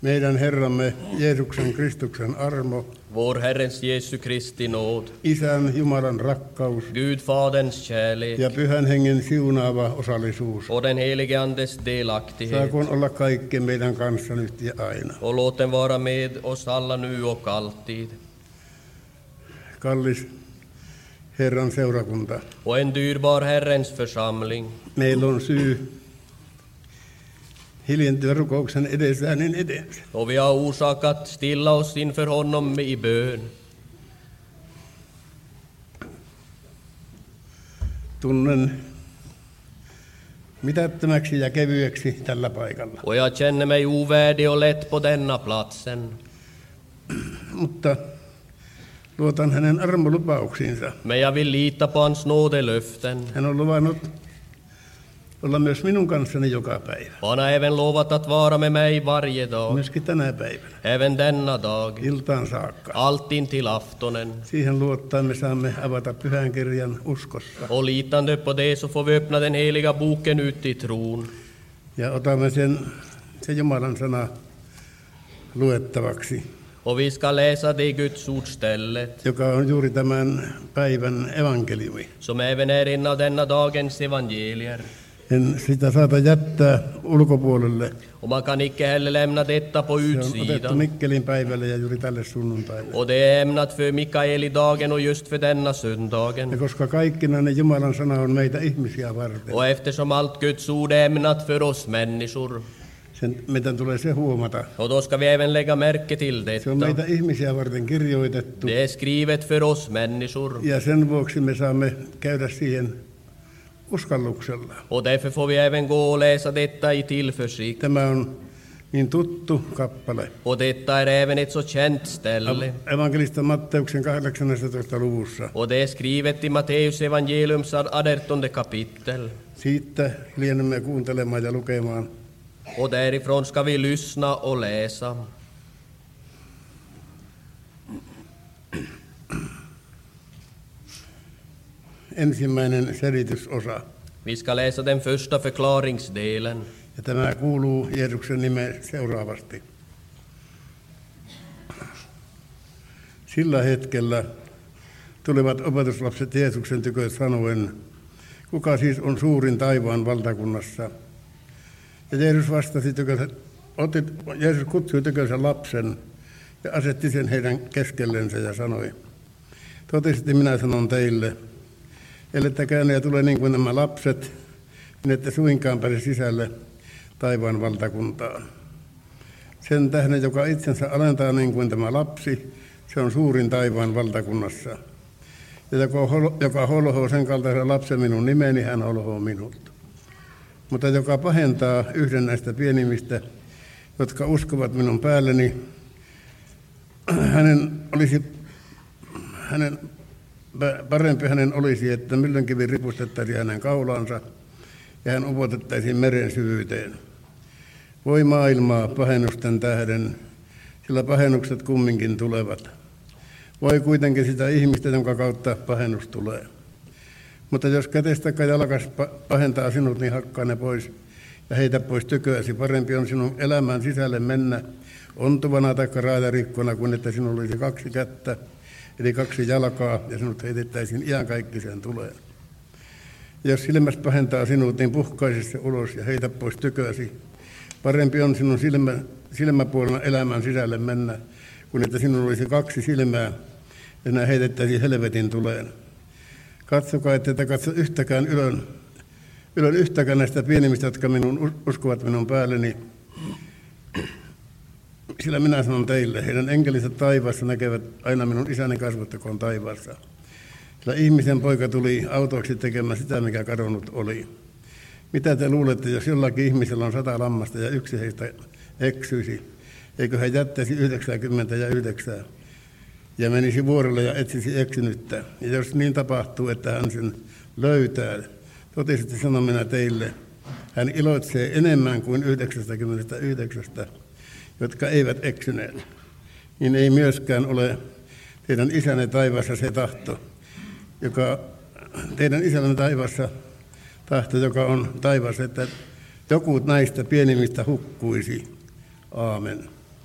Meidän Herramme Jeesuksen Kristuksen armo, Vår Herrens Jesu Kristi nåd, Isän Jumalan rakkaus Gud Faderns kärlek ja Pyhän Hengen siunaava osallisuus och den helige Andes delaktighet. saakoon olla kaikkien meidän kanssa nyt ja aina. Och låt den vara med oss alla nu och alltid. Kallis Herran seurakunta, Och en dyrbar Herrens församling. meillä on syy hiljentyä rukouksen edessä hänen edensä. Och vi har orsak att stilla oss inför honom i bön. Tunnen mitättömäksi ja kevyeksi tällä paikalla. Och jag känner mig ovärdig och lätt på denna platsen. Mutta luotan hänen armolupauksiinsa. Men jag vill lita på hans nådelöften. Hän on luvannut olla myös minun kanssani joka päivä. Han har även lovat att vara med mig varje dag. Myöskin tänä päivänä. Även denna dag. Iltaan saakka. Allt in till aftonen. Siihen luottaen me saamme avata pyhän kirjan uskossa. Och litande på det så får vi öppna den heliga boken ut i tron. Ja otamme se Jumalan sana luettavaksi, Och vi ska läsa det Guds ordstället, joka on juuri tämän päivän evankeliumi. som även är en av denna dagens evangelier. En sitä saata jättää ulkopuolelle. Och man kan icke heller lämna detta på Se on otettu utsidan. Mikkelin päivälle ja juuri tälle sunnuntaille. Och det är ämnat för Mikaelidagen och just för denna Ja söndagen. koska kaikkinainen Jumalan sana on meitä ihmisiä varten, Och eftersom allt Guds ord är ämnat för oss människor, meidän tulee se huomata. och då ska vi även lägga märke till Se on detta. meitä ihmisiä varten kirjoitettu. Det är skrivet för oss människor. Ja sen vuoksi me saamme käydä siihen uskalluksella. Och därför får vi även gå och läsa detta i tillförsikt. Tämä on niin tuttu kappale. Och detta är även ett så känt ställe. Evankelista Matteuksen 18. luvussa. Och det är skrivet i Matteus evangeliums 18 kapitel. Siitä lienemme kuuntelemaan ja lukemaan. Och därifrån ska vi lyssna och läsa. Ensimmäinen selitysosa. Vi ska läsa den första förklaringsdelen. Ja tämä kuuluu Jeesuksen nimeen seuraavasti. Sillä hetkellä tulivat opetuslapset Jeesuksen tykö sanoen, kuka siis on suurin taivaan valtakunnassa? Ja Jeesus kutsui tykönsä lapsen ja asetti sen heidän keskellensä ja sanoi, totisesti minä sanon teille, ellette käyneet ja tule niin kuin nämä lapset, niin ette suinkaan pääse sisälle taivaan valtakuntaan. Sen tähden, joka itsensä alentaa niin kuin tämä lapsi, se on suurin taivaan valtakunnassa. Ja joka holhoo sen kaltaisen lapsen minun nimeni, hän holhoo minut. Mutta joka pahentaa yhden näistä pienimmistä, jotka uskovat minun päälleni, parempi hänen olisi, että myllykivi ripustettaisiin hänen kaulaansa ja hän upotettaisiin meren syvyyteen. Voi maailmaa pahennusten tähden, sillä pahennukset kumminkin tulevat. Voi kuitenkin sitä ihmistä, jonka kautta pahennus tulee. Mutta jos kätestä tai jalkas pahentaa sinut, niin hakkaa ne pois ja heitä pois tyköäsi. Parempi on sinun elämän sisälle mennä ontuvana tai raajarikkona, kuin että sinulla olisi 2 kättä, eli 2 jalkaa, ja sinut heitettäisiin iankaikkiseen tuleen. Ja jos silmäs pahentaa sinut, niin puhkaisi se ulos ja heitä pois tyköäsi. Parempi on sinun silmäpuolena elämän sisälle mennä, kuin että sinulla olisi 2 silmää, ja nämä heitettäisiin helvetin tuleen. Katsokaa, että katso yhtäkään ylön yhtäkään näistä pienimmistä, jotka uskovat minun päälleni. Sillä minä sanon teille, heidän enkelinsä taivaassa näkevät aina minun isäni kasvottakoon taivaassa. Sillä ihmisen poika tuli autoksi tekemään sitä, mikä kadonnut oli. Mitä te luulette, jos jollakin ihmisellä on 100 lammasta ja yksi heistä eksyisi? Eikö hän jättäisi 99 ja menisi vuorelle ja etsisi eksynyttä? Ja jos niin tapahtuu, että hän sen löytää, totisesti sanon minä teille, hän iloitsee enemmän kuin 99, jotka eivät eksyneet. Niin ei myöskään ole teidän isänne taivaassa se tahto, teidän isänne taivaassa tahto, joka on taivaassa, että joku näistä pienimmistä hukkuisi. Aamen.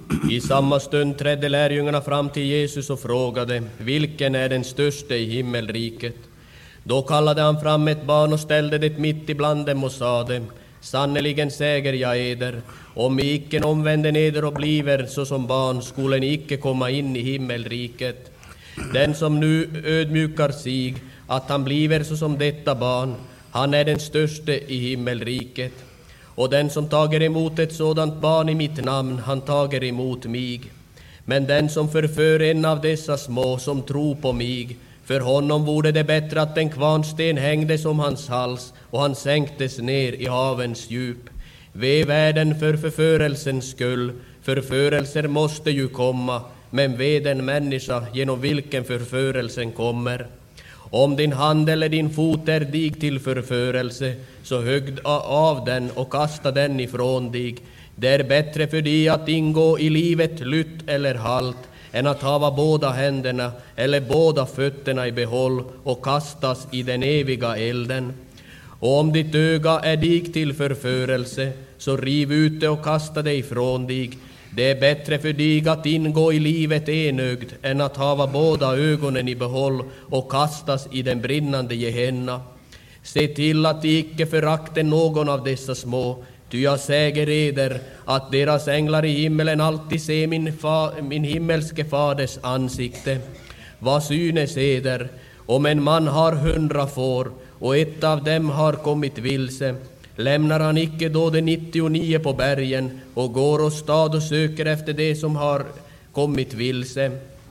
I samma stund trädde lärjungarna fram till Jesus och frågade, vilken är den störste i himmelriket? Då kallade han fram ett barn och ställde det mitt ibland dem och sade, sannoliken säger jag eder, om I icke omvänder neder och bliver såsom barn, skulle ni icke komma in i himmelriket. Den som nu ödmjukar sig, att han bliver såsom detta barn, han är den störste i himmelriket. Och den som tager emot ett sådant barn i mitt namn, han tager emot mig. Men den som förför en av dessa små som tror på mig, för honom vore det bättre att en kvarnsten hängdes om hans hals och han sänktes ner i havens djup. Ve världen för förförelsens skull, förförelser måste ju komma, men ve den människa genom vilken förförelsen kommer. Om din hand eller din fot är dig till förförelse, så högg av den och kasta den ifrån dig. Det är bättre för dig att ingå i livet lytt eller halt, än att hava båda händerna eller båda fötterna i behåll och kastas i den eviga elden. Och om ditt öga är dig till förförelse, så riv ut det och kasta det ifrån dig. Det är bättre för dig att ingå i livet enögd, än att hava båda ögonen i behåll och kastas i den brinnande Gehenna. Se till att icke förakte någon av dessa små, ty jag säger eder att deras änglar i himmelen alltid ser min himmelske faders ansikte. Vad synes eder, om en man har 100 får och ett av dem har kommit vilse, lämnar han icke då de 99 på bergen och går åstad och söker efter det som har kommit vilse?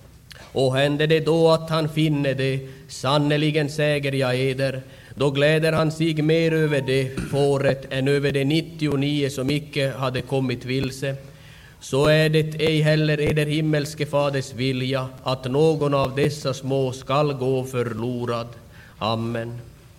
Och händer det då att han finner det, sannoliken säger jag eder, då gläder han sig mer över det fåret än över de 99 som icke hade kommit vilse. Så är det ej heller eder himmelske faders vilja att någon av dessa små skall gå förlorad. Amen.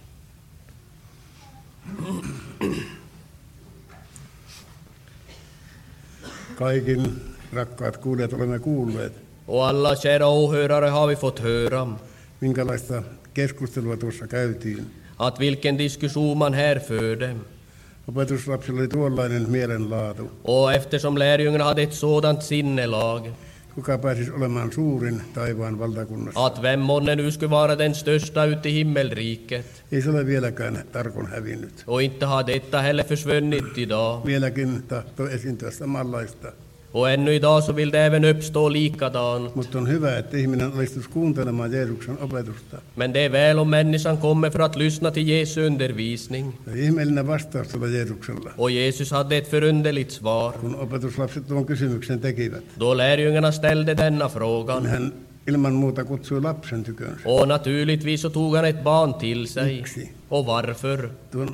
Kaikin rakkaat kuulijat olemme kuulleet, Och alla kära åhörare har vi fått höra minkälaista keskustelua tuossa käytiin. att vilken diskussion man här förde. Opetuslapsilla oli tuollainen mielenlaatu. Och eftersom lärjungarna hade ett sådant sinnelag, Kuka pääsisi olemaan suurin taivaan valtakunnassa? att vem månne nu skulle vara den största ute i himmelriket. Ei se ole vieläkään tarkon hävinnyt. Och inte har detta heller försvunnit idag. Vieläkin tahtoo esiintyä samanlaista. Och ännu idag så vill det även uppstå likadant. Mutta on hyvä, että ihminen alistuisi kuuntelemaan Jeesuksen opetusta. Men det är väl om människan kommer för att lyssna till Jesu undervisning. Ja ihmeellinen vastaus tuolla Jeesuksella, Och Jesus hade ett förunderligt svar. kun opetuslapset tuon kysymyksen tekivät. Då lärjungarna ställde denna frågan. Hän ilman muuta kutsui lapsen tykönsä. Och naturligtvis så tog han ett barn till sig. Miksi? Och varför?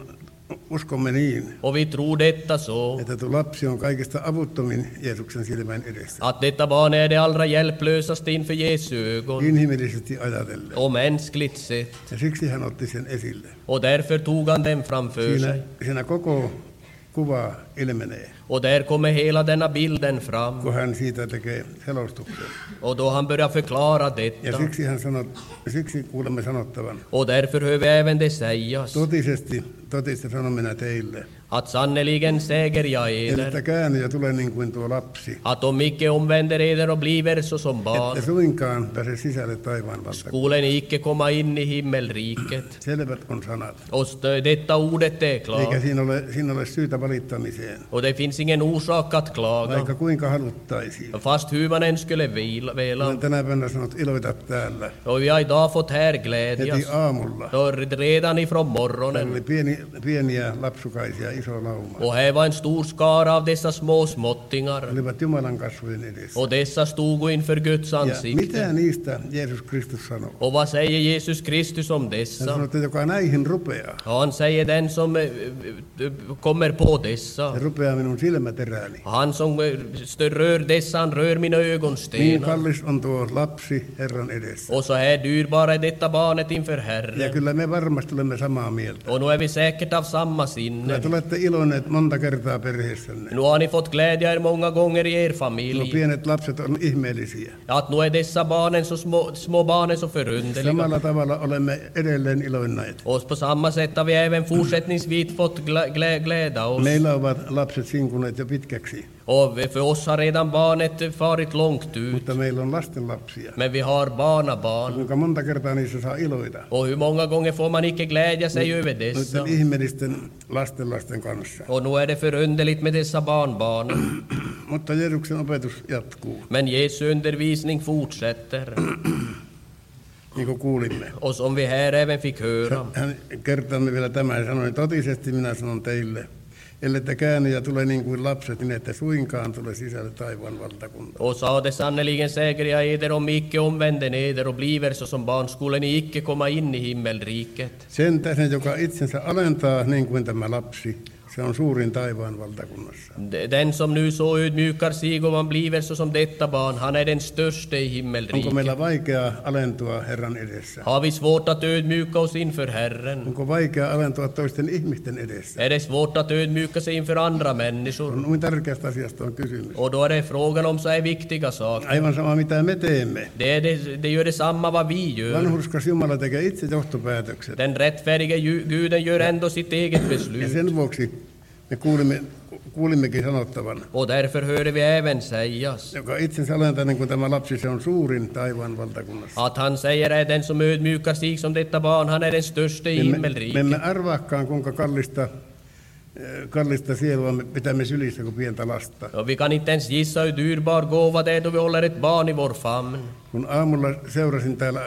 Uskomme niin, Och vi tror detta så, että tuo lapsi on kaikista avuttomin Jeesuksen silmän edessä. att detta barn är det allra hjälplösaste inför Jesu ögon. Inhimillisesti ajatellen. Och mänskligt sett. Ja siksi hän otti sen esille. Och därför tog han den framför sig. Siinä koko kuva ilmenee, Och där kommer hela denna bilden fram. kun hän siitä tekee selostuksen. Och då han börjar förklara Ja detta. siksi kuulemme sanottavan. Och därför hör vi även det sägas. Totisesti sanon minä teille, Att sannoliken säger jag eder. että käänny ja tule niin kuin tuo lapsi. Att om icke omvänder eder och bliver så som barn, Että suinkaan pääse sisälle taivaan valtakuntaan. skulle ni icke komma in i himmelriket. Selvät on sanat. Och detta ordet är Eikä klart. siinä ole syytä valittamiseen, Och det finns ingen orsak att klaga. vaikka kuinka haluttaisiin. Fast hur man än skulle vela. Olen tänä päivänä sanonut iloita täällä. Och vi har idag fått här Heti glädjas. aamulla. Då redan ifrån Täällä morgonen. oli pieniä lapsukaisia, iso lauma. Och här var en stor skara av dessa små småttingar. Olivat Jumalan kasvojen edessä. Och dessa stod inför Guds Ja ansikte. mitä niistä Jeesus Kristus sanoo? Och vad säger Jesus Kristus om Hän dessa? sanoo, että joka näihin rupeaa, Och han säger den som kommer på se dessa. rupeaa minun silmäterääni. Han som rör dessa, han rör mina Niin ögonstenar. kallis on tuo lapsi Herran edessä. Och så här dyrbara är detta barnet inför Ja Herren. kyllä me varmasti olemme samaa mieltä. Och nu är vi säkert av samma Kyllä sinne. te olette iloinneet monta kertaa perheessänne. Nu har ni fått glädja er många gånger i er Nuo familj. pienet lapset on ihmeellisiä. Att nu är dessa barnen så små barnen så förunderliga. Samalla tavalla olemme edelleen iloinneet. Och på samma sätt har vi även fortsättningsvis fått glädja oss. Meillä ovat lapset sinkuneet jo pitkäksi. Och för oss har redan barnet farit långt ut. Mutta meillä on lastenlapsia. Men vi har barnabarn. Kuinka monta kertaa niissä saa iloita. Och hur många gånger får man icke glädja sig över dessa? Noiden ihmeellisten lasten kanssa. Och nu är det förunderligt med dessa barnbarn. Mutta Jeesuksen opetus jatkuu, Men Jesu undervisning fortsätter. niin kuin kuulimme. Och som vi här även fick höra. Hän kertoo vielä tämän ja sanoi, totisesti minä sanon teille, ellette käänny ja tule niin kuin lapset, niin ette suinkaan tule sisälle taivaan valtakuntaan. Och sa det sannerligen säger jag eder, om icke omvänder eder och bliver så som barn, skulle ni icke komma in i himmelriket. Sen tähden, joka itsensä alentaa niin kuin tämä lapsi, se on suurin taivaan valtakunnassa. Den som nu så ödmjukar sig och man bliver så som detta barn, han är den störste i Onko himmelriket. meillä vaikeaa alentua Herran edessä? Har vi svårt att ödmjuka oss inför Herren? Onko vaikeaa alentua toisten ihmisten edessä? Är det svårt att ödmjuka sig inför andra människor? On niin tärkeästä asiasta on kysymys. Och då är det frågan om så är viktiga saker. Aivan sama mitä me teemme. Det gör detsamma vad vi gör. Vanhurskas Jumala tekee itse johtopäätökset. Den rättfärdige Guden gör ändå sitt eget Ja beslut. sen vuoksi me kuulimmekin sanottavan, Och därför hörde vi även sägas joka itsensä alentaa niin kuin tämä lapsi, se on suurin taivaan valtakunnassa. att han säger att den som ödmjukar sig som detta barn, han är den störste i Me himmelriket. emme arvaakaan, kuinka kallista sielua me pitämme sylissä kuin pientä lasta. Och vi kan inte ens gissa hur dyrbar gåva det är då vi håller ett barn i vår famn. Kun aamulla seurasin täällä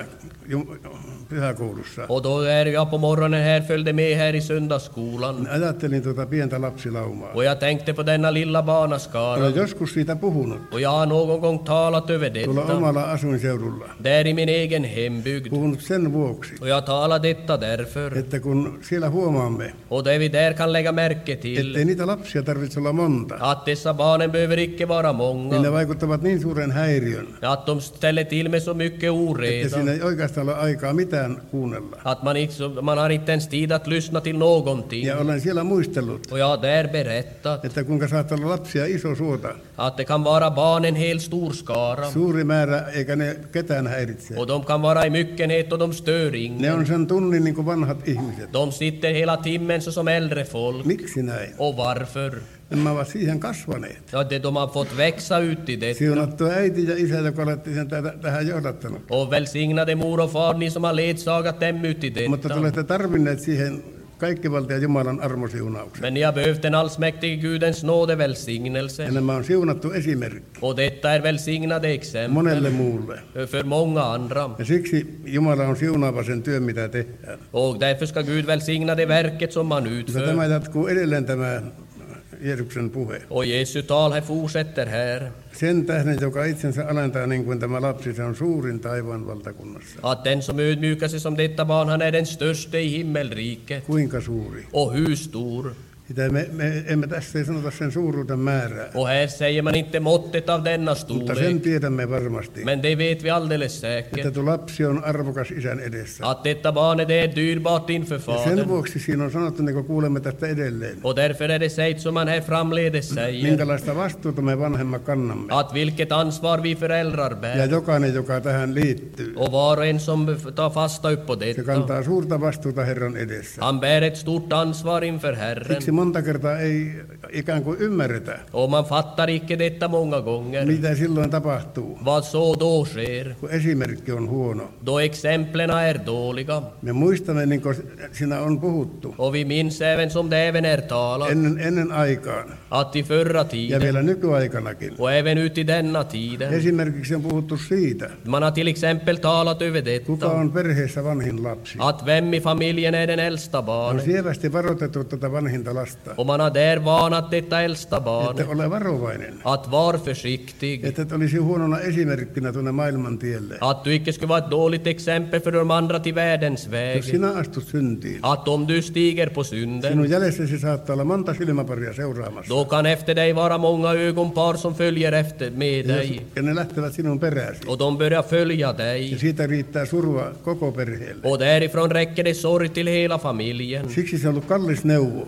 pyhäkoulussa, Och då är jag på morgonen här, följde med här i söndagsskolan. ajattelin tuota pientä lapsilaumaa. Och jag tänkte på denna lilla barnaskara. Olen joskus siitä puhunut Och jag har någon gång talat över tuolla detta. omalla asuinseudulla. Där i min egen hembygd. Puhunut sen vuoksi, Och jag talar detta därför. että kun siellä huomaamme, Och det vi där kan lägga märke ettei till. niitä lapsia tarvitse olla monta, Att dessa barnen behöver icke vara niin ne många. vaikuttavat niin suuren häiriön, Att de ställer till med så mycket että oreda. siinä ei oikeastaan ole aikaa mitään kuunnella. Att man har inte ens tid att lyssna till någonting. Ja olen siellä muistellut, Och jag har där berättat että kuinka saattaa olla lapsia iso suota, att det kan vara barn en hel stor skara. suuri määrä, eikä ne ketään häiritse. Och de kan vara i myckenhet och de stör Ne ingen. on sen tunnin niin kuin vanhat ihmiset. De sitter hela timmen så som äldre folk. Miksi näin? Och varför? Nämä ovat siihen kasvaneet. Ja, de har fått växa ut i det. Siunattua äiti ja isä, joka olette sen tähän johdattanut. Och välsignade mor och far, ni som har ledsagat dem ut i Mutta te detta. olette tarvinneet siihen kaikkivaltian Jumalan armosiunauksen. Men ni har behövt den allsmäktige Gudens nåde Ja välsignelse. nämä on siunattu esimerkki Och detta är välsignade monelle exempel muulle. för många andra. Ja siksi Jumala on siunaava sen työn, mitä tehdään. Och därför ska Gud välsigna det verket som man Mutta tämä utför. jatkuu edelleen tämä Jeesuksen puhe. Och Jesu tal här fortsätter här. Sen tähden, joka itsensä alentaa niin kuin tämä lapsi, se on suurin taivaan valtakunnassa. Att den som ödmjukar sig som detta barn, han är den störste i himmelriket. Kuinka suuri? Och hur stor? Sitä me emme tässä ei sanota sen suuruuden määrää, Och här säger man inte måttet av denna mutta sen storlek. tiedämme varmasti, Men det vet vi alldeles että säkert. tuo lapsi on arvokas isän edessä. Att detta barnet är dyrbart inför Ja sen Fadern. vuoksi siinä on sanottu, niin kuin kuulemme tästä edelleen, Och därför är det sagt som man här framledes säger. minkälaista vastuuta me vanhemmat kannamme. Att vilket ansvar vi föräldrar Ja bär. jokainen, joka tähän liittyy, Och var och en som tar fasta upp på se detta. kantaa suurta vastuuta Herran edessä. Han bär ett stort ansvar inför Herren. Siksi monta kertaa ei ikään kuin ymmärretä, Och man fattar icke detta många gånger. mitä silloin tapahtuu, Vad så då sker. kun esimerkki on huono. Då exemplen är dåliga. Me muistamme, niin kuin siinä on puhuttu, Och vi minns även som det även är talat. ennen aikaan Att i förra ja tiden. vielä nykyaikanakin. Och även ut i denna tiden. Esimerkiksi on puhuttu siitä, Man har till exempel talat över kuka detta. on perheessä vanhin lapsi. Att vem i familjen är den äldsta On barnet. sievästi varoitettu tätä vanhinta lasta, Och man har där varnat detta äldsta että barn. ole varovainen, Att vara försiktig. että et olisi huonona esimerkkinä tuonne maailman tielle. Att du icke skulle vara ett dåligt exempel för de andra till världens Jos väg. sinä astut syntiin, Att om du stiger på synden, sinun jäljessäsi saattaa olla monta silmäparia seuraamassa. då kan efter dig vara många ögonpar som följer efter med dig. Ja ne lähtevät sinun perääsi. Och de börjar följa Ja dig. siitä riittää surua koko perheelle. Och därifrån räcker det sorg till hela familjen. Siksi se on ollut kallis neuvo. Och därför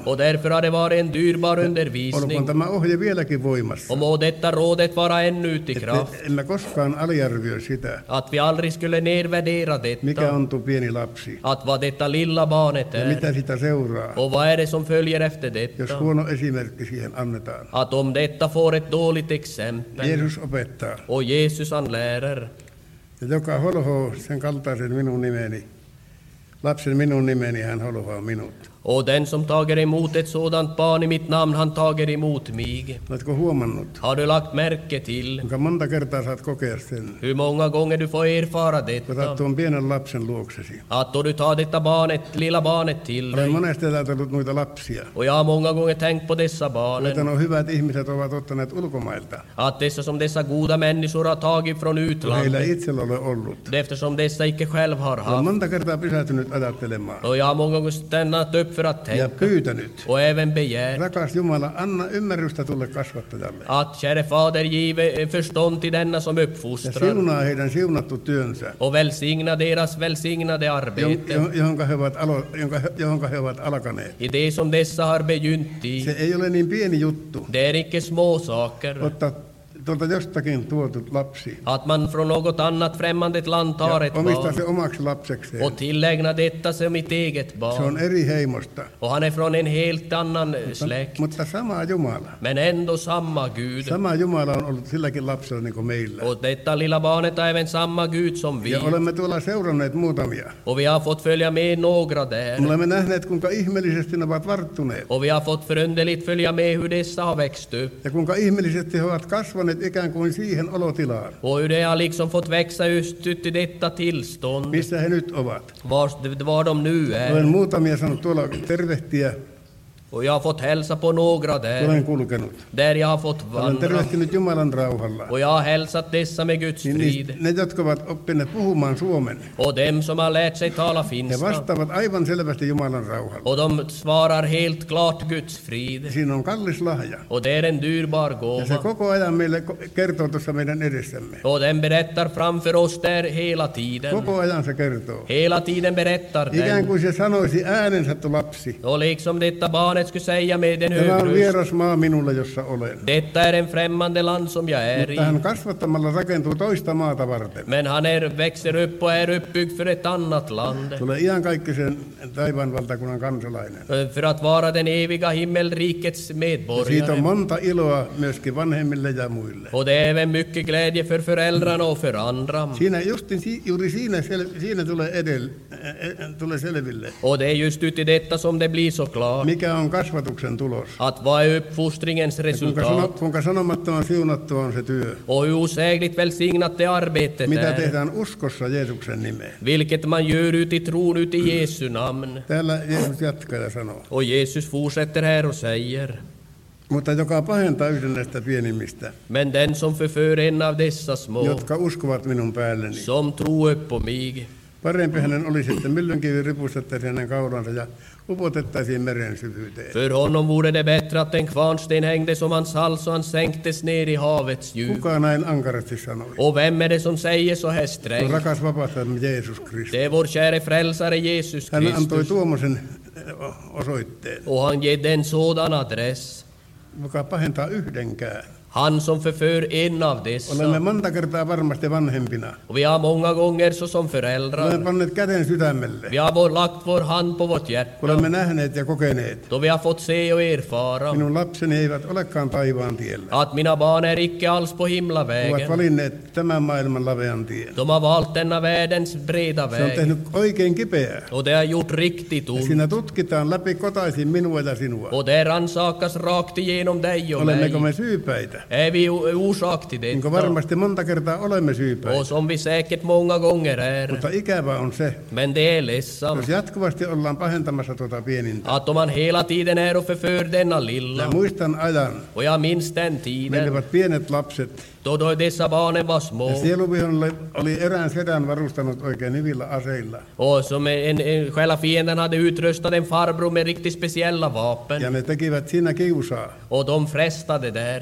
Därför har det varit en dyrbar Olkoon undervisning. tämä ohje vieläkin voimassa. Och må detta rådet vara ännu ut i kraft. Emme koskaan aliarvioi sitä, Att vi aldrig skulle nedvärdera mikä detta. on tuo pieni lapsi Att vad detta lilla barnet ja är. mitä sitä seuraa, Och vad är det som följer efter jos detta? huono esimerkki siihen annetaan. Att om detta får ett dåligt exempel. Jeesus opettaa, Och Jesus han lärer. ja joka holhoo sen kaltaisen minun nimeni, lapsen minun nimeni, hän holhoaa minut. Och den som tager emot ett sådant barn i mitt namn, han tager emot mig. Oletko huomannut, Har du lagt märke till kuinka monta kertaa saat kokea sen, hur många gånger du får erfara kun otat detta? tuon pienen lapsen luoksesi. Att då du tar detta barnet, lilla barnet till Olen dig. monesti ajatellut noita lapsia. Och jag har många gånger tänkt på dessa barnen. Että nuo hyvät ihmiset ovat ottaneet ulkomailta. Att dessa goda människor har tagit från Heillä utlandet. itsellä ole ollut. Eftersom dessa icke själv har Olen haft. monta kertaa pysähtynyt ajattelemaan Och jag har många gånger stannat upp för att ja tänka. pyytänyt. Och även begärt. Rakas Jumala, anna ymmärrystä tulle kasvattajalle. Att käre fader give förstånd till denna som Ja uppfostrar. siunaa heidän siunattu työnsä, Och välsigna deras välsignade arbete. johonka he ovat alkaneet. I det som dessa har begynt i. Se ei ole niin pieni juttu, Det är icke små saker. ottaa tuolta jostakin tuotu lapsi Att man från något annat främmande land tar ja ett omistaa barn se omaksi lapsekseen. och tillägna detta som mitt eget Se barn. on eri heimosta, Och han är från en helt annan släkt. mutta sama Jumala. Men ändå samma Gud. Sama Jumala on ollut silläkin lapsella niin kuin meillä. Och detta lilla barnet är även samma Gud som vi. Ja olemme tuolla seuranneet muutamia. Och vi har fått följa med några Me där. olemme nähneet, kuinka ihmeellisesti ne ovat varttuneet. Och vi har fått förunderligt följa med hur dessa har växt upp. Ja kuinka ihmeellisesti he ovat kasvaneet ikään kuin siihen olotilaan, Och hur de har liksom fått växa just ut i detta tillstånd. missä he nyt ovat. Var de nu Olen är. muutamia saanut tuolla tervehtiä, Och jag har fått hälsa på några där. olen kulkenut. Där jag har fått Olen vandra. tervehtinyt Jumalan rauhalla. Och jag har hälsat dessa med Guds Niin frid. ne, jotka ovat oppineet puhumaan suomen, Och dem som har lärt sig tala he finska. vastaavat aivan selvästi Jumalan rauhalla. Och de svarar helt klart Guds frid. Siinä on kallis lahja. Och det är en dyrbar Ja se gåva. koko ajan meille kertoo tuossa meidän edessämme. Och den berättar framför oss där hela tiden. Koko ajan se kertoo. Hela tiden berättar Ikään den. kuin se sanoisi äänensä tuo lapsi. Och liksom detta barnet skulle säga med en Tämä hög on röst. vieras maa minulle, jossa olen. Detta är en främmande land som jag är Mutta hän i. kasvattamalla rakentuu toista maata varten. Men han växer upp och är uppbyggd för ett annat land. Tulee iankaikkisen taivaan valtakunnan kansalainen. För att vara den eviga himmelrikets Ja siitä medborgare. on monta iloa myöskin vanhemmille ja muille. Och det är även mycket glädje för föräldrarna och för andra. Siinä juuri siinä tulee selville, Och det är just ut i detta som det blir så klart. mikä on kasvatuksen tulos. Att vad är uppfostringens resultat? Kuinka sanomattoman siunattua on se työ, Och hur osägligt välsignat det arbetet mitä är. tehdään uskossa Jeesuksen nimeen. Vilket man gör ut i tron ut i Jesu namn. Täällä Jeesus jatkaa ja sanoo, Och Jesus fortsätter här och säger. mutta joka pahentaa yhden näistä pienimmistä, Men den som förför en av dessa små, jotka uskovat minun päälleni. som tror upp på mig. Parempi hänen olisi, että myllynkivi ripustettaisiin hänen kaulansa ja upotettaisiin meren syvyyteen. För honom vore det bättre att en kvarnsten hängdes om hans hals och han sänktes ner i havets djup. Kuka näin ankarasti sanoi? Och vem är det som säger så här On strängt? rakas vapahtajamme Jeesus Kristus. Det är vår käre frälsare Jesus Hän antoi Kristus. tuommoisen osoitteen, Och han ger en sådan adress. joka pahentaa yhdenkään. Han som förför en av Olemme dessa. monta kertaa varmasti vanhempina. Och vi har många gånger så som Olemme föräldrar. panneet käden sydämelle, Vi har lagt vår hand på vårt hjärta. kun olemme nähneet ja kokeneet. Då vi har fått se och erfara Minun lapseni eivät olekaan taivaan tiellä. att mina barn är icke alls på He ovat himlavägen. valinneet tämän maailman lavean tien. De har valt denna världens breda Se on väg. tehnyt oikein kipeää. Och det har gjort riktigt Ja ont. siinä tutkitaan läpi kotaisin minua ja sinua. Och det rannsakas rakt igenom dig och Olemmeko mig. me syypäitä? Är vi orsak till Niin kuin detta? varmasti monta kertaa olemme syypäitä. Och som vi säkert många gånger är. Mutta ikävä on se, Men det är ledsamt jos jatkuvasti ollaan pahentamassa tuota pienintä. att om man hela tiden är och förför denna Ja lilla. muistan ajan, Och jag minns den meillä tiden olivat pienet lapset. då dessa barnen var små. Ja sieluvihollinen oli erään sedän varustanut oikein hyvillä aseilla. Och som själva fienden hade utrustat en farbror med riktigt speciella vapen. Ja ne tekivät siinä kiusaa. Och de frestade där. Ja ne puhuivat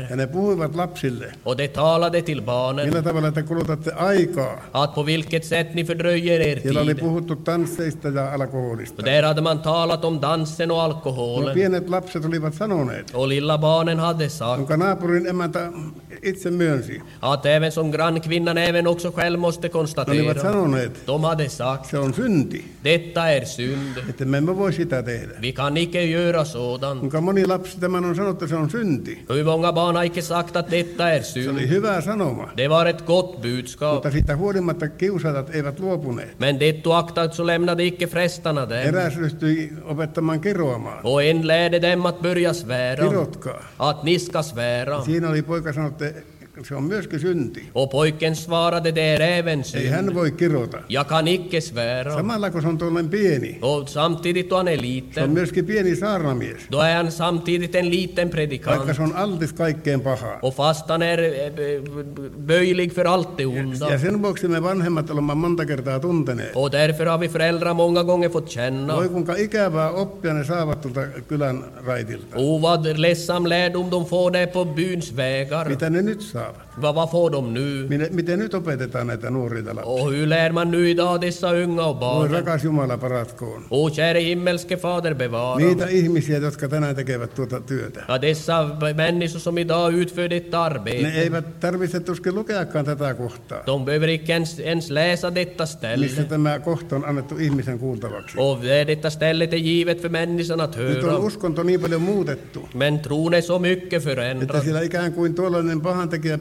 puhuivat lapsille, Och de talade till barnen millä tavalla te kulutatte aikaa. att på vilket sätt ni fördröjer er Siellä oli tid. puhuttu tansseista ja alkoholista. Och där hade man talat om dansen och No, alkoholen. pienet lapset olivat sanoneet, Och lilla barnen hade sagt jonka naapurin emäntä itse myönsi. att även som grannkvinnan även också själv måste Ne olivat konstatera. sanoneet, De hade sagt, se on synti, detta är synd. että me emme voi sitä tehdä. Vi kan icke göra sådant. Kuinka moni lapsi tämän on sanonut, että se on synti. Hur många barn har icke sagt att detta är Se synd? oli hyvä sanoma, Det var ett gott budskap. mutta siitä huolimatta kiusaajat eivät luopuneet. Men det oaktat så lämnade icke frestarna dem. Eräs ryhtyi opettamaan kiroamaan. Och en lärde dem att börja svära. Kirotkaa. Att ni ska svära. Siinä oli poika sanonut, että se on myöskin synti. Och pojken svarade, det är även Ei synd. hän voi kirota. Jag kan icke svära. Samalla kun se on tuollainen pieni, Och samtidigt då han är se on liten, myöskin pieni saarnamies. då är han samtidigt en liten Vaikka predikant. se on altis kaikkeen pahaan. Och fast han är böjlig för allt det onda. Ja sen vuoksi me vanhemmat olemme monta kertaa tunteneet. Och därför har vi föräldrar många gånger fått Voi känna. kuinka ikävää oppia ne saavat tuolta kylän raitilta. Och vad ledsam lärdom de får där på byns vägar. Mitä ne nyt saavat? Vad får de nu? Miten nyt opetetaan näitä nuorita lapsia? Och hur lär man nu idag dessa unga och Voi barn? rakas Jumala paratkoon. O käre himmelske Fader bevara. Niitä ihmisiä, jotka tänään tekevät tuota työtä. Ja dessa människor som idag utför detta Ne arbete. eivät tarvitse tuskin lukeakaan tätä kohtaa, De behöver icke ens läsa detta missä ställe. tämä kohta on annettu ihmisen kuultavaksi. Och där detta stället är givet för människan att Nyt on höra. uskonto niin paljon muutettu, Men tron är så mycket että förändrad. siellä ikään kuin tuollainen pahantekijä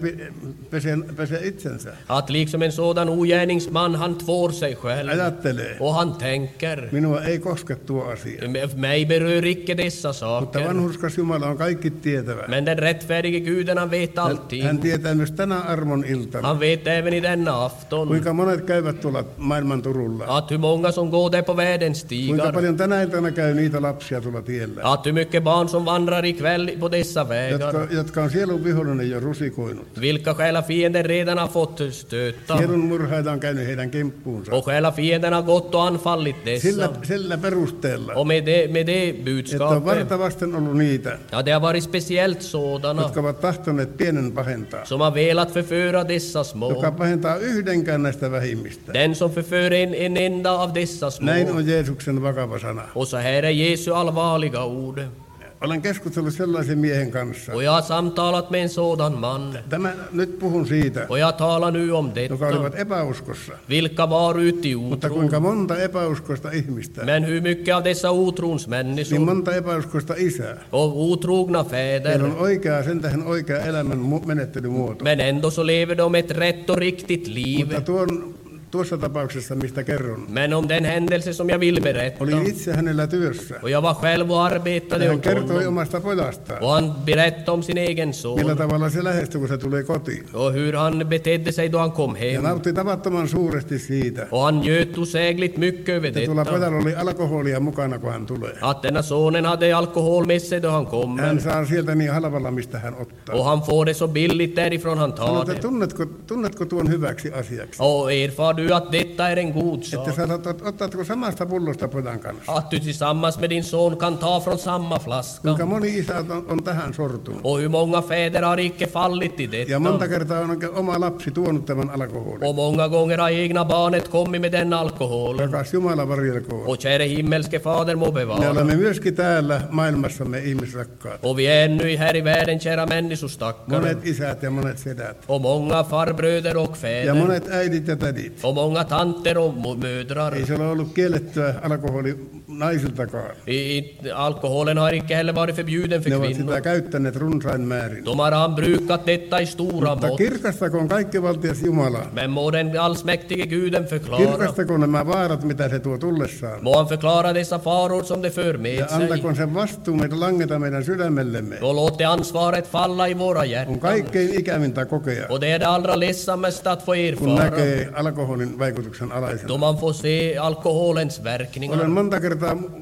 pesee itsensä. Att liksom en sådan ogärningsman, han tvår sig själv. Ajattelee, Och han tänker, minua ei koske tuo asia. mig berör icke dessa Mutta saker. vanhurskas Jumala on kaikki tietävä. Men den rättfärdige Guden, han vet allting. Hän tietää myös tänä armon iltana, Han vet även i denna afton kuinka monet käyvät tuolla maailman turulla. att hur många som går där på världens Kuinka stigar. paljon tänä iltana käy niitä lapsia tuolla tiellä, Att hur mycket barn som vandrar ikväll på dessa vägar. jotka on sielun vihollinen jo rusikoinut. Vilka själafiender redan har fått stöta. Sielun murhaita on käynyt heidän kimppuunsa. Och själafienden har gått och anfallit dessa. Sillä perusteella, Och med det että on budskapet. varta vasten ollut niitä, Ja, det har varit speciellt sådana jotka ovat tahtoneet pienen pahentaa. som har velat förföra dessa små. Joka pahentaa yhdenkään näistä vähimmistä. Den som förför en enda av dessa små. Näin on Jeesuksen vakava sana. Och så här är Jesu allvarliga ord. Olen keskustellut sellaisen miehen kanssa. Och jag har samtalat med en sådan man. Nyt puhun siitä, Och jag talar nu om joka detta. olivat epäuskossa. Vilka var ute i Mutta otron. kuinka monta epäuskoista ihmistä, Men hur mycket av dessa otrons niin människor monta epäuskoista isää. och otrogna Heillä fäder. on oikea, sen tähden oikea elämän menettelymuoto. Men ändå så lever de ett rätt och riktigt liv. Mutta tuossa tapauksessa, mistä kerron, Men om den händelse som jag vill berätta. olin itse hänellä työssä. Och jag var själv och arbetade Hän åt kertoi honom. omasta pojastaan, Och han berättade om sin egen millä son. tavalla se lähestyi, kun se tuli kotiin. Och hur han betedde sig då han kom Ja hem. nautti tavattoman suuresti siitä, Och han njöt osägligt mycket över että tuolla detta. pojalla oli alkoholia mukana, kun hän tulee. Att denna sonen hade alkohol med sig då han Hän kommer. saa sieltä niin halvalla, mistä hän ottaa. Och han får det så billigt därifrån han tar Sanoit, det. että tunnetko tuon hyväksi asiaksi? Och erfar du att detta är en god Että sak? sä otatko samasta pullosta pojan kanssa? Att du tillsammans med din son kan ta från samma flaska. Kuinka moni isä on tähän sortunut? Och hur många fäder har icke fallit i Ja monta detta? kertaa on oma lapsi tuonut tämän alkoholin. Och många gånger har egna barnet kommit med den alkoholen. Rakas Jumala varjelkoon. Och käre himmelske Fader må Me bevara. olemme myöskin täällä maailmassamme ihmisrakkaat. Och vi är ännu här i världen, kära människostackare. Monet isät ja monet sedät. Och många farbröder och Ja fäder. monet äidit ja tädit. Och många tanter och mödrar. Ei se ole ollut kiellettyä alkoholi naisiltakaan. Alkoholen har icke heller varit förbjuden för Ne ovat kvinnor. sitä käyttäneet runsain määrin. De har brukat detta i stora Mutta mått. kirkastakoon kaikkivaltias Jumala. Men må den allsmäktige Guden förklara. Kirkastakoon nämä vaarat, mitä se tuo tullessaan. Må han förklara dessa faror som det för Ja med sig. antakoon sen vastuu meidän langeta meidän sydämellemme. Och låt det ansvaret falla i våra On hjärtan. kaikkein ikävintä kokea, Och det är det allra ledsammaste att få kun erfara. näkee alkoholin vaikutuksen alaisena. Då man får se alkoholens verkningar. Olen monta kertaa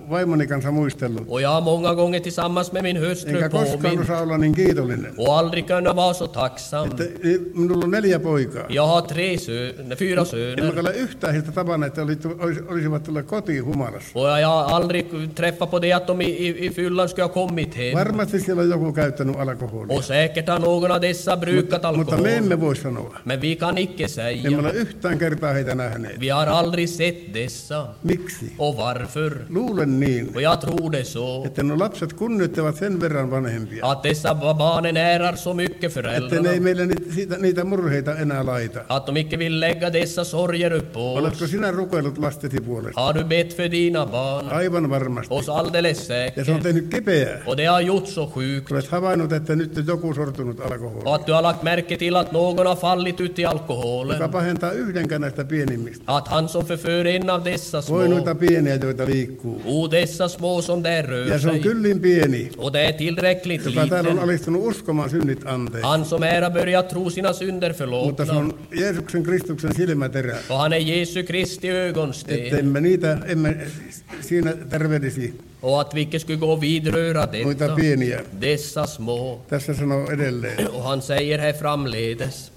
vaimoni kanssa muistellut. Och jag har många gånger tillsammans med min hustru Enkä koskaan påmint osaa olla niin kiitollinen. och aldrig kunnat vara så tacksam. Että minulla on 4 poikaa. Jag har 4 En söner. mä ole yhtään heistä tavannut, että olisivat tulleet kotiin humalassa. Och jag har aldrig träffat på det att de i fyllan skulle ha kommit hem. Varmasti siellä on joku käyttänyt alkoholia. Och säkert har någon av dessa brukat Mutta me alkohol. emme voi sanoa. Men vi kan icke Emme säga. ole yhtään kertaa heitä nähneet. Vi har aldrig sett dessa. Miksi? Och varför? Luulen niin, Och jag tror det så. että nuo lapset kunnioittavat sen verran vanhempia. Att dessa barnen ärar så mycket Että ne ei föräldrarna. meille niitä murheita enää laita. Att de icke vill lägga dessa sorger upp på Oletko oss. sinä rukoillut lastesi puolesta? Har du bett för dina barn? Aivan varmasti. Oss alldeles Ja se on säkert. tehnyt kipeää. Och det har gjort så sjukt. Olet havainnut, että nyt on joku sortunut Och alkoholiin. att du har lagt märke till att någon har fallit ut i Joka alkoholen. pahentaa yhdenkään näistä pienimmistä. Att han som förför en av dessa Voi små. noita pieniä, joita liikkuu. Dessa små som där rör Ja se on sig. kyllin pieni, Och det är tillräckligt joka täällä on liten. alistunut uskomaan synnit anteeksi. Han som är har börjat tro sina synder Mutta se förlåtna. on Jeesuksen Kristuksen silmäterä. Och han är Jesu Kristi ögonsten. Että emme siinä tervehdisi Och att vi icke skulle gå och vidröra noita detta. pieniä. Dessa små. Tässä sanoo edelleen. Och han säger här framledes.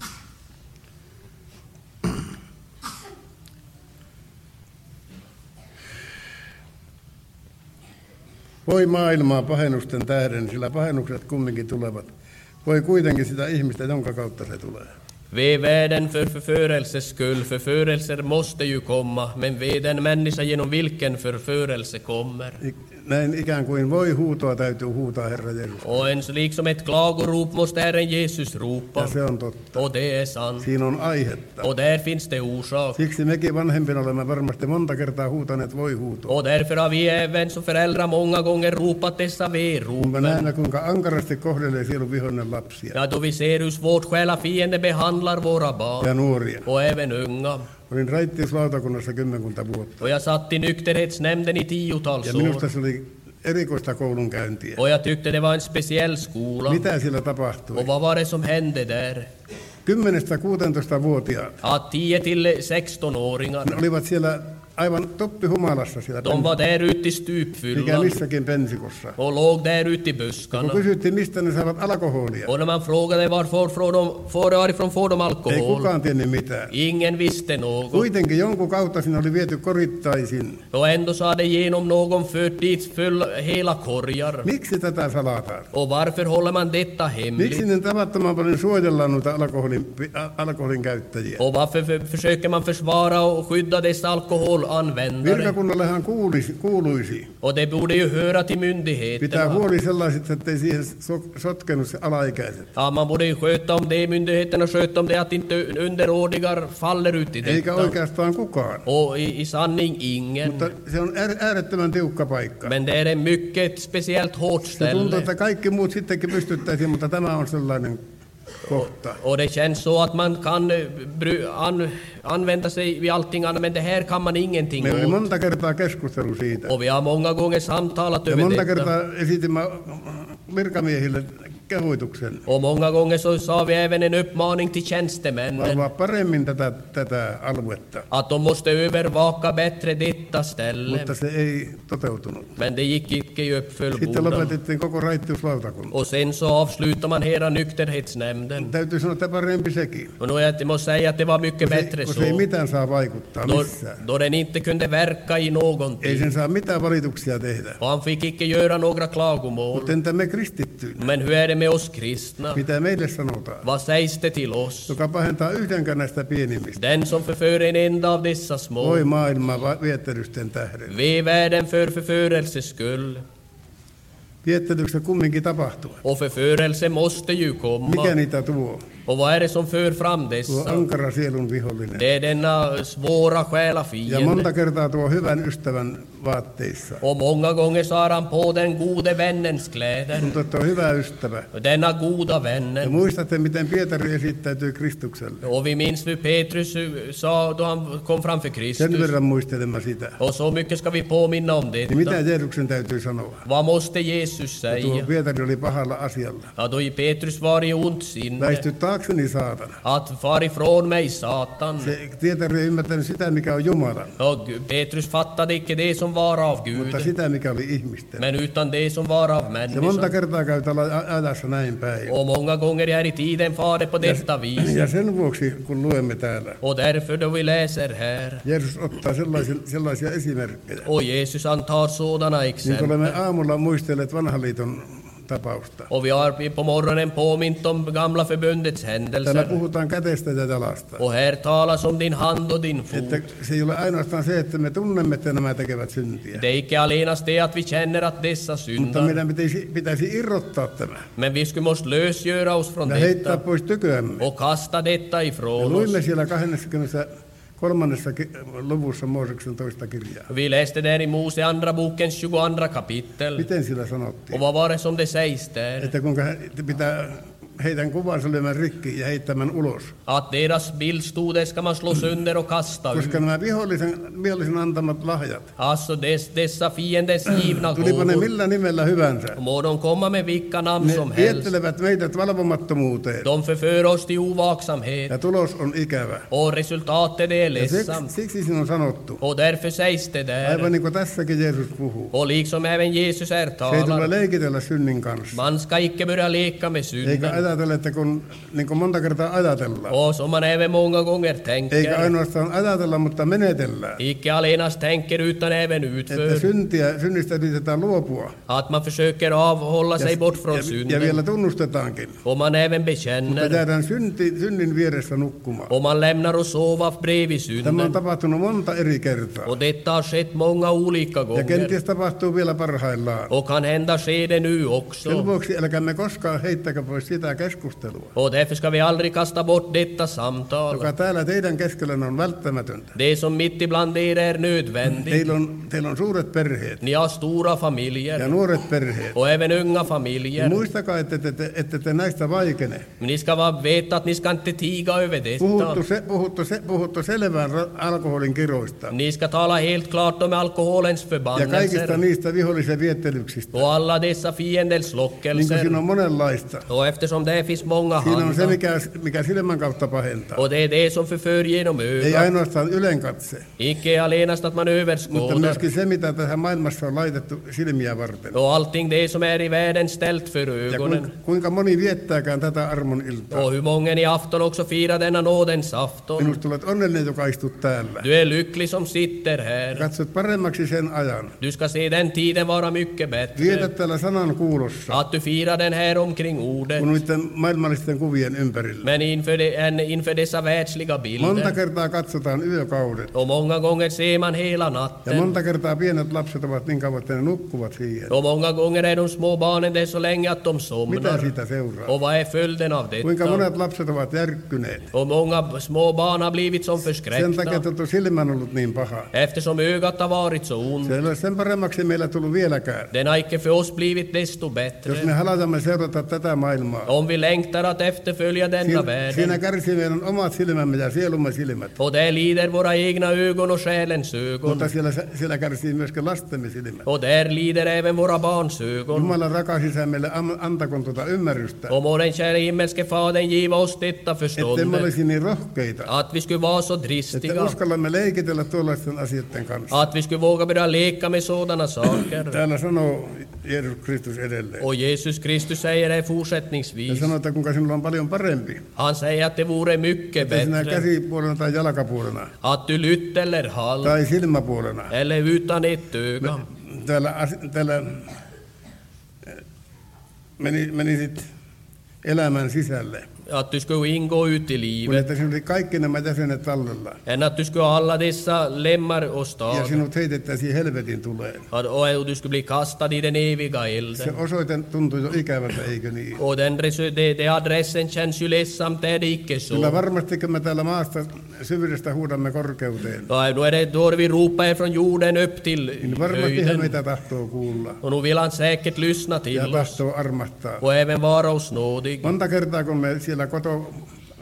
Voi maailmaa pahennusten tähden, sillä pahennukset kumminkin tulevat. Voi kuitenkin sitä ihmistä, jonka kautta se tulee. Ve världen för förförelses skull, förförelser måste ju komma, men ve den människa genom vilken förförelse kommer. Näin ikään kuin voi huutoa täytyy huutaa Herra Jeesus. Och en liksom ett klagorop måste Herren Jesus Ja ropa. se on totta. Och det är sant. Siinä on aihetta. Och där finns det orsak. Siksi mekin vanhempina olemme varmasti monta kertaa huutaneet voi huutoa. Och därför har vi även som föräldrar många gånger ropat dessa Kun me ve-ropen. näemme, kuinka ankarasti kohdelee sielun vihollinen lapsia Ja, då vi ser hur svårt själa fiende behandlar våra ja barn. nuoria. Och även unga. Olin raittiuslautakunnassa 10 vuotta. Och jag satt i nykterhetsnämnden i 10-tals Ja minusta år. se oli erikoista koulunkäyntiä. Och jag tyckte det var en speciell skola. Mitä siellä tapahtui? Och vad var det som hände där? 10-16-vuotiaat. Att 10 till 16-åringar, Ne olivat siellä aivan toppihumalassa siellä, de var där ute i mikä stupfyllan missäkin pensikossa. och låg där ute i Kun buskarna. kysyttiin, mistä ne saavat alkoholia, Och när man frågade varifrån får de ei alkohol, kukaan tiennyt mitään. ingen visste något. Kuitenkin jonkun kautta sinne oli viety korittaisin. Och ändå så hade genom någon fört dit full hela korgar. Miksi tätä salataan? Och varför håller man detta Miksi hemligt? ne tavattoman paljon suojellaan noita alkoholin käyttäjiä? Och varför försöker man försvara och skydda dessa alkoholanvändare? Virkakunnallehan kuuluisi Och det borde ju höra till pitää myndigheterna. huoli sellaiset, ettei siihen sotkenut se alaikäiset. Ja, man borde ju sköta om det, myndigheterna sköta om det, att inte underårigar faller ut i Eikä detta. oikeastaan kukaan. Och i sanning ingen. Mutta se on äärettömän tiukka paikka. Men det är en mycket speciellt hårt Se tuntuu, ställe. että kaikki muut sittenkin pystyttäisiin, mutta tämä on sellainen kohta. Och det känns så att man kan använda sig vid allting annat, men det här kan man ingenting Meillä oli åt. monta kertaa keskustelu siitä. Och vi har många gånger samtalat Ja över monta detta. kertaa esitimme virkamiehille kehoituksen Och många gånger så sa vi även en uppmaning till tjänstemännen valvoa paremmin tätä aluetta, att de måste övervaka bättre detta ställe. mutta se ei toteutunut. Men det gick icke i Sitten uppföljbodan. lopetettiin koko raittiuslautakunta. Och sen så avslutar man hela nykterhetsnämnden. Täytyy sanoa, että parempi sekin. Och då jag måste säga att det var mycket bättre Kun se ei så. mitään saa vaikuttaa missään. Då den inte kunde verka i Ei någonting. sen saa mitään valituksia tehdä. Och han fick icke göra några klagomål. Mutta entä me kristittyinä? Men hur är det med oss kristna? Mitä meille sanotaan? Vad sägs det till oss? Joka pahentaa yhdenkään näistä pienimmistä. Den som förför en enda av dessa små. Voi maailmaa viettelysten tähden. Ve världen för förförelses skull. Viettelystä kumminkin tapahtuu. Och förförelse måste ju komma. Mikä niitä tuo? Och vad är det som för fram Tuo dessa? ankara sielun vihollinen. Det är denna svåra Ja själafiende. monta kertaa tuo hyvän ystävän vaatteissa. Och många gånger så har han på den gode vännens kläder. Mutta tuo hyvä ystävä. Och denna goda Ja vännen. muistatte, miten Pietari esittäytyi Kristukselle. Och vi minns hur Petrus sa då han kom framför Sen Kristus. verran muistelemme sitä. Och så mycket ska vi påminna om Niin mitä detta. Jeesuksen täytyy sanoa? Vad måste Jesus Tuo säga? Pietari oli pahalla asialla. Ja, då Petrus var i ont sinne. Väisty taakseni saatana. Att far ifrån mig, Satan. Se Pietari ei ymmärtänyt sitä, mikä on Jumalan, Och Petrus fattade icke det som var av mutta Gud, sitä, mikä oli ihmisten. men utan det som var av Se monta människan. kertaa käy tällä ajassa näin päin. Och många gånger här i tiden far det på detta vis. Ja sen vuoksi, kun luemme täällä, Och därför då vi läser här, Jeesus ottaa sellaisia esimerkkejä. och Jesus antar sådana Niin kuin exempel. olemme aamulla muistelleet vanhan liiton tapausta. Och vi har på morgonen påmint om gamla förbundets Täällä händelser. puhutaan kädestä ja jalasta. Och här talas om din hand och din fot. Että se ei ole ainoastaan se, että me tunnemme, että nämä tekevät syntiä. Det är icke allenast det att vi känner att dessa Mutta syndar. meidän pitäisi irrottaa tämä Men vi skulle måste lösgöra oss från ja heittää detta pois tyköämme. och kasta detta Ja ifrån oss. luimme siellä 23. luvussa Mooseksen toista kirjaa. Vi läste där i Mose andra bokens 22 kapitel. Miten sillä Och sanottiin? vad var det som det sägs där? Että kuinka pitää heidän kuvansa lyömään rikki ja heittämään ulos. Att deras bild stod där ska man slå sönder och kasta ut. Koska nämä vihollisen antamat lahjat, Alltså dessa fiendens givna tulipa ne gåvor. millä nimellä hyvänsä, Må de komma med vilka namn ne som helst. viettelevät meidät valvomattomuuteen. De förför oss till ovaksamhet. Ja tulos on ikävä. Och resultatet är Ja ledsamt. siksi siinä on sanottu, Och därför sägs det aivan där. niin kuin tässäkin Jeesus puhuu, Och liksom även Jesus här se ei tule talar. leikitellä synnin kanssa. Man ska icke börja leka med Eikä synden. ajatella, että kun, niin kuin monta kertaa ajatellaan. Och som man även många gånger Eikä tänker. ainoastaan ajatella, mutta menetellään. Icke allenast tänker utan även Että utför. synnistä yritetään luopua. Att man försöker avhålla sig bort från ja synden. vielä tunnustetaankin. Och man även Mutta bekänner. jäädään synnin vieressä nukkumaan. Och man lämnar och sova bredvid Tämä on synden. tapahtunut monta eri kertaa. Och detta har skett många olika Ja gånger. kenties tapahtuu vielä parhaillaan. Och kan hända ske det nu Sen också. vuoksi älkäämme koskaan heittäkö pois sitä keskustelua, Och därför ska vi aldrig kasta bort detta samtal. joka täällä teidän keskellänne on välttämätöntä. Det som mitt ibland er är nödvändigt. Teillä on suuret perheet Ni har stora ja familjer. nuoret perheet. Och även unga Ja familjer. muistakaa, että te näistä vaikene. Men ni ska veta att ni ska inte tiga över detta. Puhuttu selvään alkoholin kiroista Ni ska tala helt klart om alkoholens ja kaikista förbannelser. niistä vihollisen viettelyksistä. Och alla dessa fiendens Niin kuin lockelser. siinä on monenlaista. Och eftersom det finns många Siinä on se, handlar. mikä silmän kautta pahentaa. Och det är det som förför genom Ei ögat. ainoastaan ylenkatse, Icke allenast att man mutta överskådar. myöskin se, mitä tähän maailmassa on laitettu silmiä varten. Och allting det som är i världen ställt för Ja ögonen. kuinka moni viettääkään tätä armon iltaa. Och hur många i afton också firar denna nådens afton. Minusta olet onnellinen, joka istut täällä. Du är lycklig som sitter här. Katsot paremmaksi sen ajan. Du ska se den tiden vara mycket bättre. Vietät täällä sanan kuulossa, Att du firar den här omkring ordet. kun niiden maailmallisten kuvien ympärillä. Men inför dessa världsliga Monta bilder. kertaa katsotaan yökaudet. Och många gånger ser man hela Ja natten. monta kertaa pienet lapset ovat niin kauan, että ne nukkuvat siihen. Och många gånger är de små barnen det så länge att de Mitä somnar. siitä seuraa? Och vad är följden av Kuinka detta? monet lapset ovat järkkyneet. Och många små barn har blivit som Sen takia, förskräckta. että silmä on ollut niin paha. Eftersom ögat har varit så ont. Se ei ole sen paremmaksi meillä tullut vieläkään. Den har icke för oss blivit desto Jos bättre. me halatamme seurata tätä maailmaa, Om vi längtar att efterfölja denna siinä världen. kärsii meidän omat silmämme ja sielumme silmät. Och där lider våra egna ögon och själens ögon. Mutta siellä kärsii myöskin lastemme silmät. Och där lider även våra barns ögon. Jumalan rakas Isä meille antakoon tuota ymmärrystä, Och må den kära himmelske Fadern giva oss detta ettei me förstånd. olisi niin rohkeita, Att vi skulle vara så että dristiga. uskallamme leikitellä tuollaisten asioiden kanssa. Att vi skulle våga börja leka med sådana saker. Täällä sanoo Jeesus Kristus edelleen. Och Jesus Kristus säger det Ja fortsättningsvis. sanoo, että kuinka sinulla on paljon parempi. Han säger att det vore mycket Että sinä bättre käsipuolena tai jalkapuolena att du lytt eller halt tai silmäpuolena. eller utan ett öga. Täällä menisit elämän sisälle. Att du skulle ingå ut i Kun livet. että sinulla oli kaikki nämä jäsenet tallella. Än att du skulle ha alla dessa lemmar och Ja stad. sinut heitettäisiin helvetin tuleen. Och du skulle bli kastad i den eviga Se elden. osoite tuntuu jo ikävältä, eikö niin? Och det adressen känns ju ledsamt, är det icke Kyllä så? varmasti, kun me täällä maasta syvyydestä huudamme korkeuteen, Då vi ropar från jorden upp till niin varmasti hän höjden. meitä tahtoo kuulla Och nu vill han säkert lyssna ja till oss tahtoo armahtaa. och även vara oss nådig. Monta kertaa, kun me siellä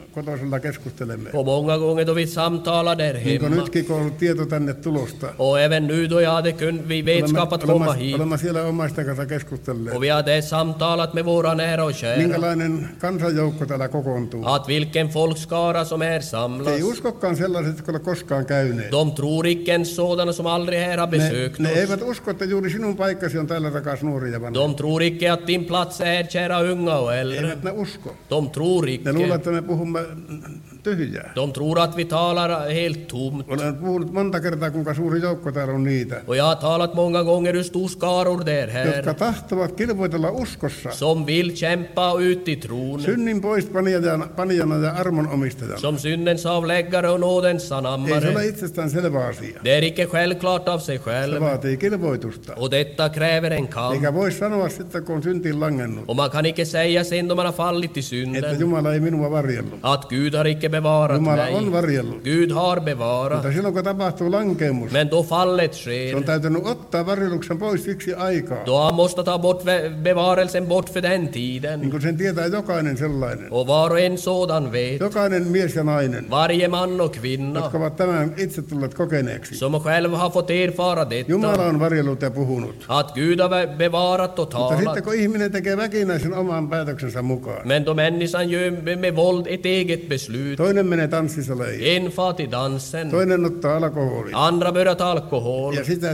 kotosella keskustelemme. Och många gånger då vi samtalar där Niin kuin hemma. nytkin, kun on ollut tieto tänne tulosta. Och även nu då jag hade vi vetskap att komma hit. Olemme siellä omaisten kanssa keskustelleet. Och vi hade samtalat med våra nära och kära. Minkälainen kansanjoukko täällä kokoontuu? Att vilken folkskara som här Te samlas. ei uskokaan sellaiset, jotka ole koskaan käyneet. De tror icke en sådana som aldrig här har besökt Ne oss. eivät usko, että juuri sinun paikkasi on täällä, rakas nuori ja vanha. De tror icke att din plats är här, kära unga och äldre. Eivät ne usko. De tror Ne luulee, icke. että me puhumme tyhjää. De tror att vi talar helt tomt. Olen puhunut monta kertaa, kuinka suuri joukko täällä on niitä, Och jag har talat många gånger hur stor skaror det är jotka här. tahtovat kilvoitella uskossa. Som vill kämpa ut i tron. Synnin poispanijana ja armon omistajana. Som syndens avläggare och nådens Ei se ole anammare. itsestään selvä asia. Det är icke självklart av sig Se själv. vaatii kilvoitusta. Och detta kräver en kamp. Eikä voi sanoa sitten, kun on syntiin langennut, Och man kan icke säga sen då man har fallit i että synden Jumala ei minua varjellut. att Gud har icke bevarat Jumala on mig. varjellut. Gud har Mutta bevarat. silloin, kun tapahtuu lankemus, Men då fallet se on sker, täytynyt ottaa varjeluksen pois siksi aikaa. då han måste ta bort bevarelsen bort för den Niin tiden. kuin sen tietää jokainen sellainen. Och var och en sådan vet, Jokainen mies ja nainen, varje man och kvinna, jotka ovat tämän itse tulleet kokeneeksi. som själv har fått erfara Jumala detta, on varjellut ja puhunut. att Gud har bevarat och Mutta sitten talat. kun ihminen tekee väkinäisen oman päätöksensä mukaan, Men då människan gör med våld ett eget beslut, toinen menee tanssisaleihin, en far till dansen, toinen ottaa alkoholia andra börjar ta alkohol, ja sitä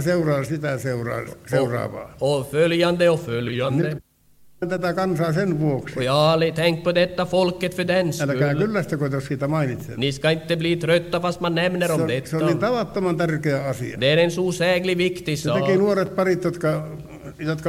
seuraavaa. och följande och följande. Tätä kansaa sen vuoksi. Och jag har aldrig tänkt på detta folket för den Älkää skull. kyllästäkö, jos siitä mainitsen. Ni ska inte bli trötta fast man nämner om Se on niin detta. tavattoman tärkeä asia. Det är en så säglig viktig Se teki sak. nuoret parit, jotka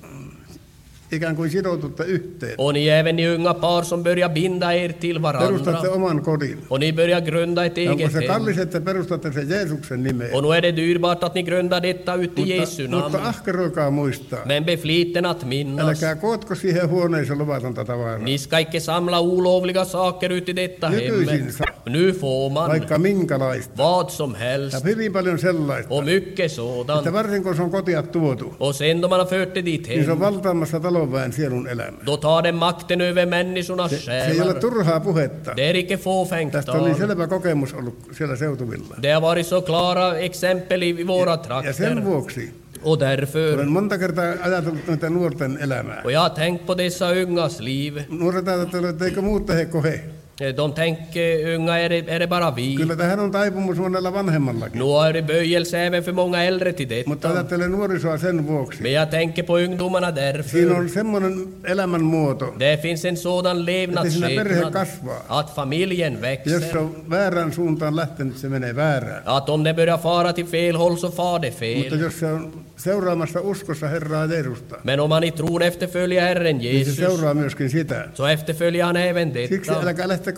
ikään kuin sitoututte yhteen. Och ni är även ni unga par som börjar binda er till Perustatte varandra. oman kodin. Och ni börjar grunda ett Ja onko eget se hem. kallis, että perustatte sen Jeesuksen nimeen? Och nu är det dyrbart att ni grundar detta ut i Jesu Mutta namn. ahkeroikaa muistaa. Men befliten att minnas. Älkää kootko siihen huoneeseen luvatonta tavaraa. Ni ska icke samla olovliga saker ut i detta Nykyisin hem. saa Nu får man vaikka minkälaista. vad som Ja helst. hyvin paljon sellaista, Och mycket että sådant. varsin kun se on kotia tuotu, Och sen då man har fört det dit niin se on hem, valtaamassa talonväen sielun elämä. då tar det makten över människornas Se ei ole själar. turhaa puhetta. Det är icke fåfängt Tästä on niin tal. selvä kokemus ollut siellä seutuvilla. Det har varit så klara exempel i våra Ja sen trakter. vuoksi Och därför, olen monta kertaa ajatellut näitä nuorten elämää. och jag har tänkt på dessa ungas liv. Nuoret ajattelevat, että eikö muut tehekö he. De tänker, unga, är det bara vi? Kyllä tähän on taipumus monella vanhemmallakin. Nu har det böjelse även för många äldre till Mutta detta. ajattelen nuorisoa sen vuoksi. Men jag tänker på ungdomarna Siinä därför. on semmoinen elämänmuoto, Det finns en sådan että siinä perhe levnadsskepnad kasvaa. att familjen Jos växer. se on väärään suuntaan lähtenyt, se menee väärään. Att om det börjar fara till fel håll så far det Mutta fel. jos se on seuraamassa uskossa Herraa Jeesusta, Men om man i tron efterföljer Herren niin se Jesus, seuraa myöskin sitä. så efterföljer han även Siksi detta.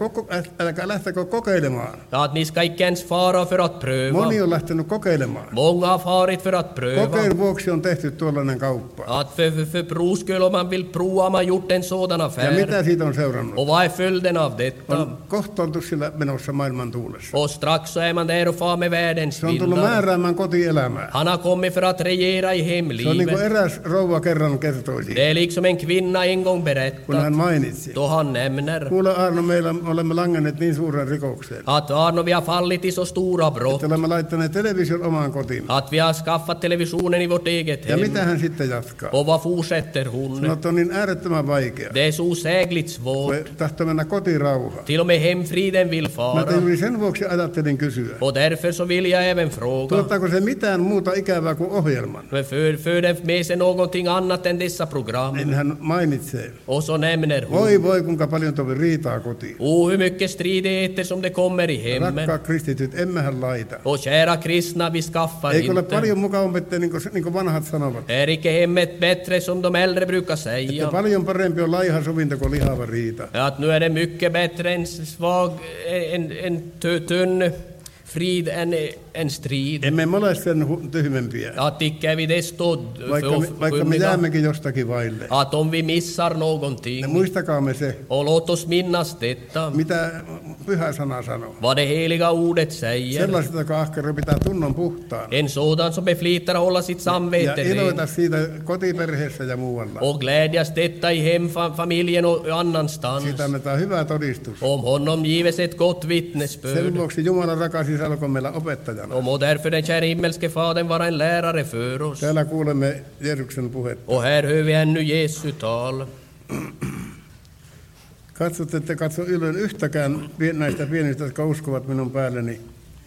älkää lähtekö kokeilemaan. Att ni ska icke ens fara för att pröva. Moni on lähtenyt kokeilemaan. Många har farit för att pröva. Kokeilun vuoksi on tehty tuollainen kauppa. Att för provs skull, om man vill prova, har man gjort en sådan Ja affär. mitä siitä on seurannut? Och vad är följden av detta? On kohtaantu sillä menossa maailman tuulessa. Och strax så är man där och far med världens Se on tullut vindar. määräämään kotielämää. Han har kommit för att regera i Se on niin kuin hemlivet. eräs rouva kerran kertoisi, Det är liksom en kvinna en gång kun berättat, hän mainitsi. då han nämner Kuule Arno, meillä olemme langenneet niin suuren rikokseen, att Arno, vi har fallit i så stora brott, että olemme laittaneet television omaan kotiin. att vi har skaffat televisionen i vårt eget Ja hem. mitä hän sitten jatkaa? Och vad fortsätter hon? Sanoo, että on niin äärettömän vaikea. Det är så osägligt Kun svårt. tahtoo mennä kotirauha. Till och med hemfriden vill Mä fara. juuri sen vuoksi ajattelin kysyä. Och därför så vill jag även fråga, Tuottaako se mitään muuta ikävää kuin ohjelman? men för det med sig någonting annat än dessa program? Niin hän mainitsee. Och så nämner hon, Voi voi, kuinka paljon tovi riitaa kotiin. hur mycket stridigheter som det kommer i hemmen. Rakkaat kristityt, emmehän laita. Och kära kristna, vi skaffar Eikö ole inte. paljon mukavampi, että niin kuin vanhat sanovat? Är icke hemmet bättre som de äldre brukar Että säga? paljon parempi on laiha sovinto kuin lihava riita. Att nu är det mycket bättre en svag, en tunn frid än en strid. Emme me ole sen tyhmempiä. Att icke är vi desto Vaikka me jäämmekin jostakin vaille. att om vi missar Ja någonting, muistakaamme se, och låt oss minnas detta, mitä pyhä sana sanoo. Vad det heliga ordet säger. Sellaiset, jotka ahkeroja pitää tunnon puhtaan. En sådan som beflitar att hålla sitt samvete Ja iloita rent. siitä kotiperheessä ja muualla. Och glädjas detta i hemfamiljen och annanstans. Siitä annetaan hyvä todistus. Om honom gives ett gott Sen vittnesbörd. vuoksi Jumala rakas Isä olkoon meillä opettajana. Och må därför den kära himmelske Fadern vara en lärare för oss. Täällä kuulemme Jeesuksen puhetta. Och här hör vi ännu Jesu tal. Katsot, ette katso ylön yhtäkään näistä pienistä, jotka uskovat minun päälleni.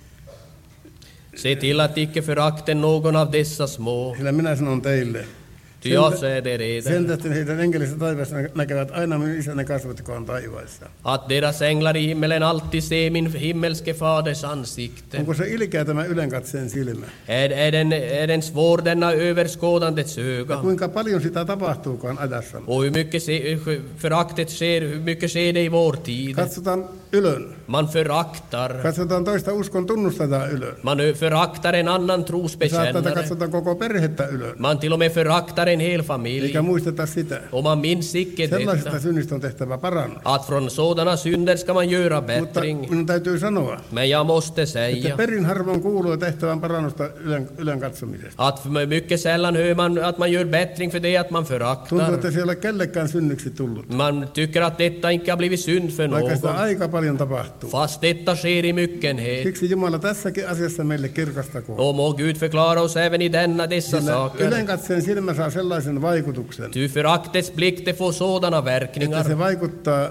Se till att icke förakten någon av dessa små. Sillä minä sanon teille. Ty jag säger det Sen redan. tähden heidän enkelistä taivaassa näkevät aina minun isäni kasvot, joka on taivaissa. Att deras änglar i himmelen alltid ser min himmelske faders ansikte. Onko se ilkeä tämä ylenkatseen silmä? Är den svår denna överskådandets Ja öga? kuinka paljon sitä tapahtuukaan ajassa? Och hur mycket föraktet sker, hur mycket sker det i vår tid? Katsotaan ylön. Man föraktar. Katsotaan toista uskon tunnustajaa ylön. Man föraktar en annan Saattaa, trosbekännare. katsotaan koko perhettä ylön. Man till och med föraktar en hel familj. Eikä muisteta sitä. Och man minns icke Sellaisista detta. synnistä on tehtävä parannus. Att från sådana synder ska man göra Mutta bättring. minun täytyy sanoa, Men jag måste että säga perin harvoin kuuluu tehtävän parannusta ylen katsomisesta. att mycket sällan hör man att man gör bättring för det att man Tuntuu, föraktar. että se ei ole kellekään synniksi tullut. Man tycker att detta inte har blivit synd för Vaikka sitä någon. aika paljon tapahtuu. Fast detta sker i myckenhet. Siksi Jumala tässäkin asiassa meille kirkastakoon. Och må Gud förklara oss även i dessa Sillä saker. ylenkatseen silmä saa sellaisen vaikutuksen, Ty föraktets blick det får sådana että verkningar se vaikuttaa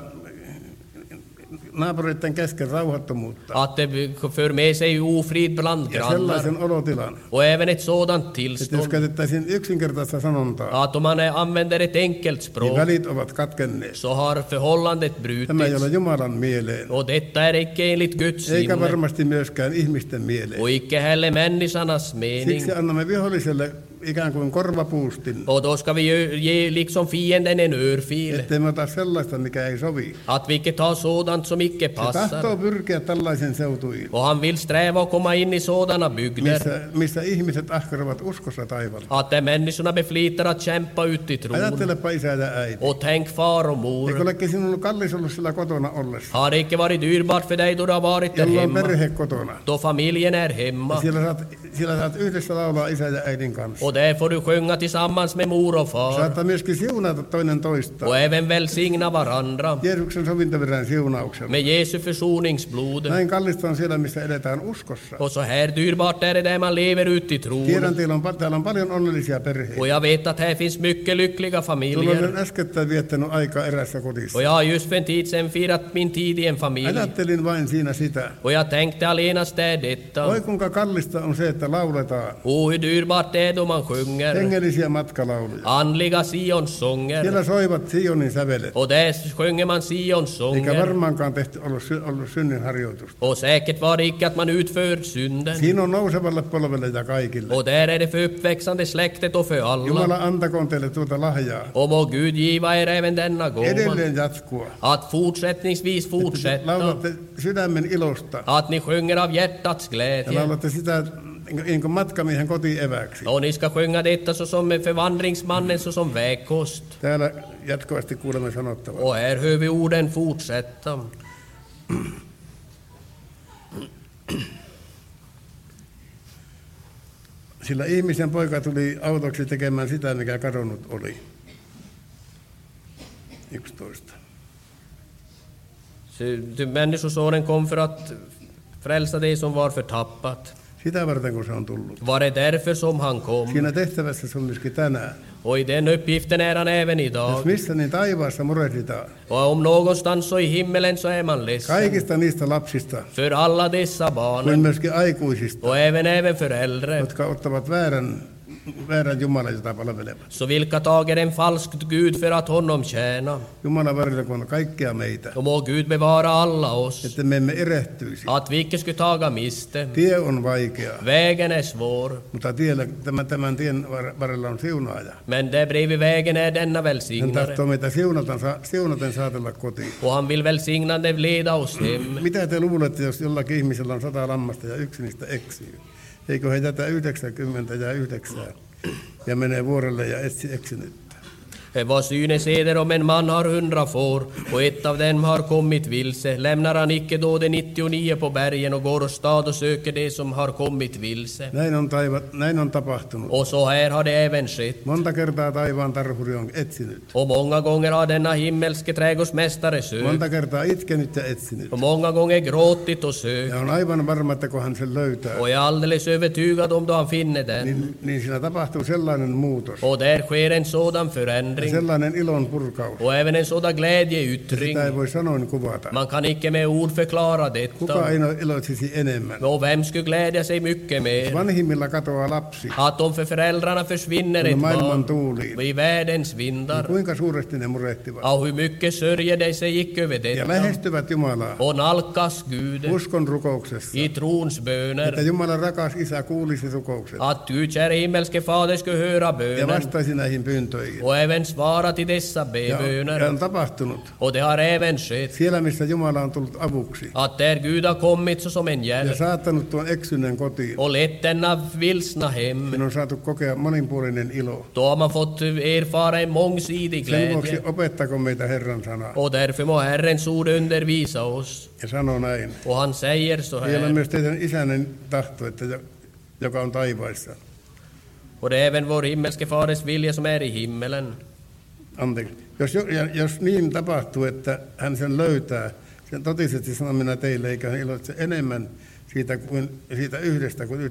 naapureiden kesken rauhattomuutta att det för med sig ofrid bland ja grannar. sellaisen olotilan, Och även ett sådant että jos tillstånd käytettäisiin yksinkertaista sanontaa, att om man använder ett enkelt niin språk välit ovat katkenneet. så har förhållandet Tämä ei ole brutits. Jumalan mieleen, Och detta är icke enligt Guds eikä sinne. varmasti myöskään ihmisten mieleen. Och icke heller människornas mening. Siksi annamme viholliselle ikään kuin korvapuustin, Och då ska vi ge liksom fienden en örfil. ettei me ota sellaista, mikä ei sovi. Att vi icke tar sådant som icke Se tahtoo passar. pyrkiä tällaisen seutuihin, Och han vill sträva att komma in i sådana bygder. missä ihmiset ahkerovat uskossa taivaalla. Att där människorna beflitar att kämpa ut i tron. Ajattelepa isä ja äiti. Och tänk far och Eikö mor. olekin sinulla kallis ollut sillä kotona ollessa? Har det icke varit dyrbart för dig då du har varit där Jolla on hemma? perhe kotona. Då familjen är Ja hemma. siellä saat yhdessä laulaa isä ja äidin kanssa. Och där får du sjunga tillsammans med mor och far. Saattaa myöskin siunata toinen toista. Och även välsigna varandra. Jeesuksen sovintovirän siunauksella. Med Jesu försoningsblod. Näin kallista on siellä, missä eletään uskossa. Och så här dyrbart är det där man lever ut i tron. Tiedän, täällä on paljon onnellisia perheitä. Och jag vet att här finns mycket lyckliga Tulla familjer. olen äskettäin viettänyt aikaa erässä kodissa. Och jag har just för en tid sedan firat min tid i en familj. Ajattelin vain siinä sitä. Och jag tänkte allenast där detta. Oi kuinka kallista on se, että lauletaan Och hur dyrbart det är då man sjunger. hengellisiä matkalauluja. Andliga Sions-sånger. Siellä soivat Sionin sävelet. Och där sjunger man Eikä Sions-sånger. varmaankaan ollut synnin harjoitusta. Och säkert var det icke att man utför synden. Siinä on nousevalle polvelle ja kaikille. Och där är det för uppväxande släktet och för alla. Jumala antakoon teille tuota lahjaa. Och må Gud giva er även denna gåva. Edelleen jatkua. Att fortsättningsvis fortsätta. Laulatte sydämen ilosta. Att ni sjunger av hjärtats Ja glädje. laulatte sitä niin kuin matkamiehen kotieväksi. Och ni ska sjunga detta såsom förvandringsmannen såsom vägkost. Täällä jatkuvasti kuulemme sanottavaa. Och här hör vi orden fortsätta. Sillä ihmisen poika tuli autoksi tekemään sitä, mikä kadonnut oli. 11. Människosonen kom för att frälsa det som var förtappat. Sitä varten, kun se on tullut. Var det därför som han kom? Siinä tehtävässä se on myöskin tänään. Och i den uppgiften är han även Jos idag. missä, niin taivaassa murehditaan. Och om någonstans så i himmelen så är man ledsen. Kaikista niistä lapsista, För alla dessa kuin barn. myöskin aikuisista, Och även för äldre. jotka ottavat väärän Jumalan, jota palvelevat. Så vilka tager en falsk Gud för att honom tjäna. Jumala varjelkoon kaikkia meitä, Och må Gud bevara alla oss. että me emme erehtyisi. Att vi icke skulle taga miste. Tie on vaikea, Vägen är svår. mutta tämän tien varrella on siunaaja. Men där bredvid vägen är denna Hän välsignare. tahtoo meitä siunaten saatella kotiin. Och han vill välsignande leda oss hem. Mitä te luulette, jos jollakin ihmisellä on 100 lammasta ja yksi niistä eksyy? Eikö he jätä 99 ja menee vuorelle ja etsi eksynyttä? Vad synes eder om en man har 100 får och ett av dem har kommit vilse? Lämnar han icke då de 99 på bergen och går åstad och söker det som har kommit vilse? Näin on tapahtunut. Och så här har det även skett. Monta kertaa taivaan tarhuri on etsinyt. Och många gånger har denna himmelske trädgårdsmästare sökt. Monta kertaa itkenyt ja etsinyt. Och många gånger gråtit och sökt. Ja on aivan varma, että kun hän sen löytää, Och jag är alldeles övertygad om då han finner den. niin siinä tapahtuu sellainen muutos Och där sker en sådan ja förändring. sellainen ilon purkaus. Och även en sådan glädjeyttring. Sitä ei voi sanoin kuvata. Man kan icke med ord förklara Kuka detta. ei iloitsisi enemmän? Och vem skulle glädja sig mycket mer? Vanhimmilla katoaa lapsi. Att om för föräldrarna försvinner ett Maailman barn tuuliin. i världens vindar. Kuinka suuresti ne murehtivat. Och hur mycket sörjer de sig icke över Ja detta. lähestyvät Jumalaa Och nalkas Gud uskon rukouksessa. i trons Että böner. Jumalan rakas isä kuulisi rukoukset Att Gud, käre himmelske fader, skulle höra ja bönen. vastaisi näihin pyyntöihin. Och även svara till dessa Ja böner. on tapahtunut. Och det har även skett. Siellä, missä Jumala on tullut avuksi Att där Gud har kommit såsom en ja hjälp. saattanut tuon eksyneen kotiin, Och lett denna vilsna hem. niin on saatu kokea moninpuolinen ilo. Då har man fått erfara en mångsidig Sen vuoksi glädje. opettako meitä Herran sana. Och därför må Herrens ord undervisa oss. Ja sanoo näin. Och han säger så Ei ole här. myös teidän isänne tahto, että joka on taivaissa. Och det är även vår himmelske faders vilja som är i himmelen. Anteeksi. Jos niin tapahtuu, että hän sen löytää, sen totisesti sanon minä teille, eikä hän iloitse enemmän siitä yhdestä kuin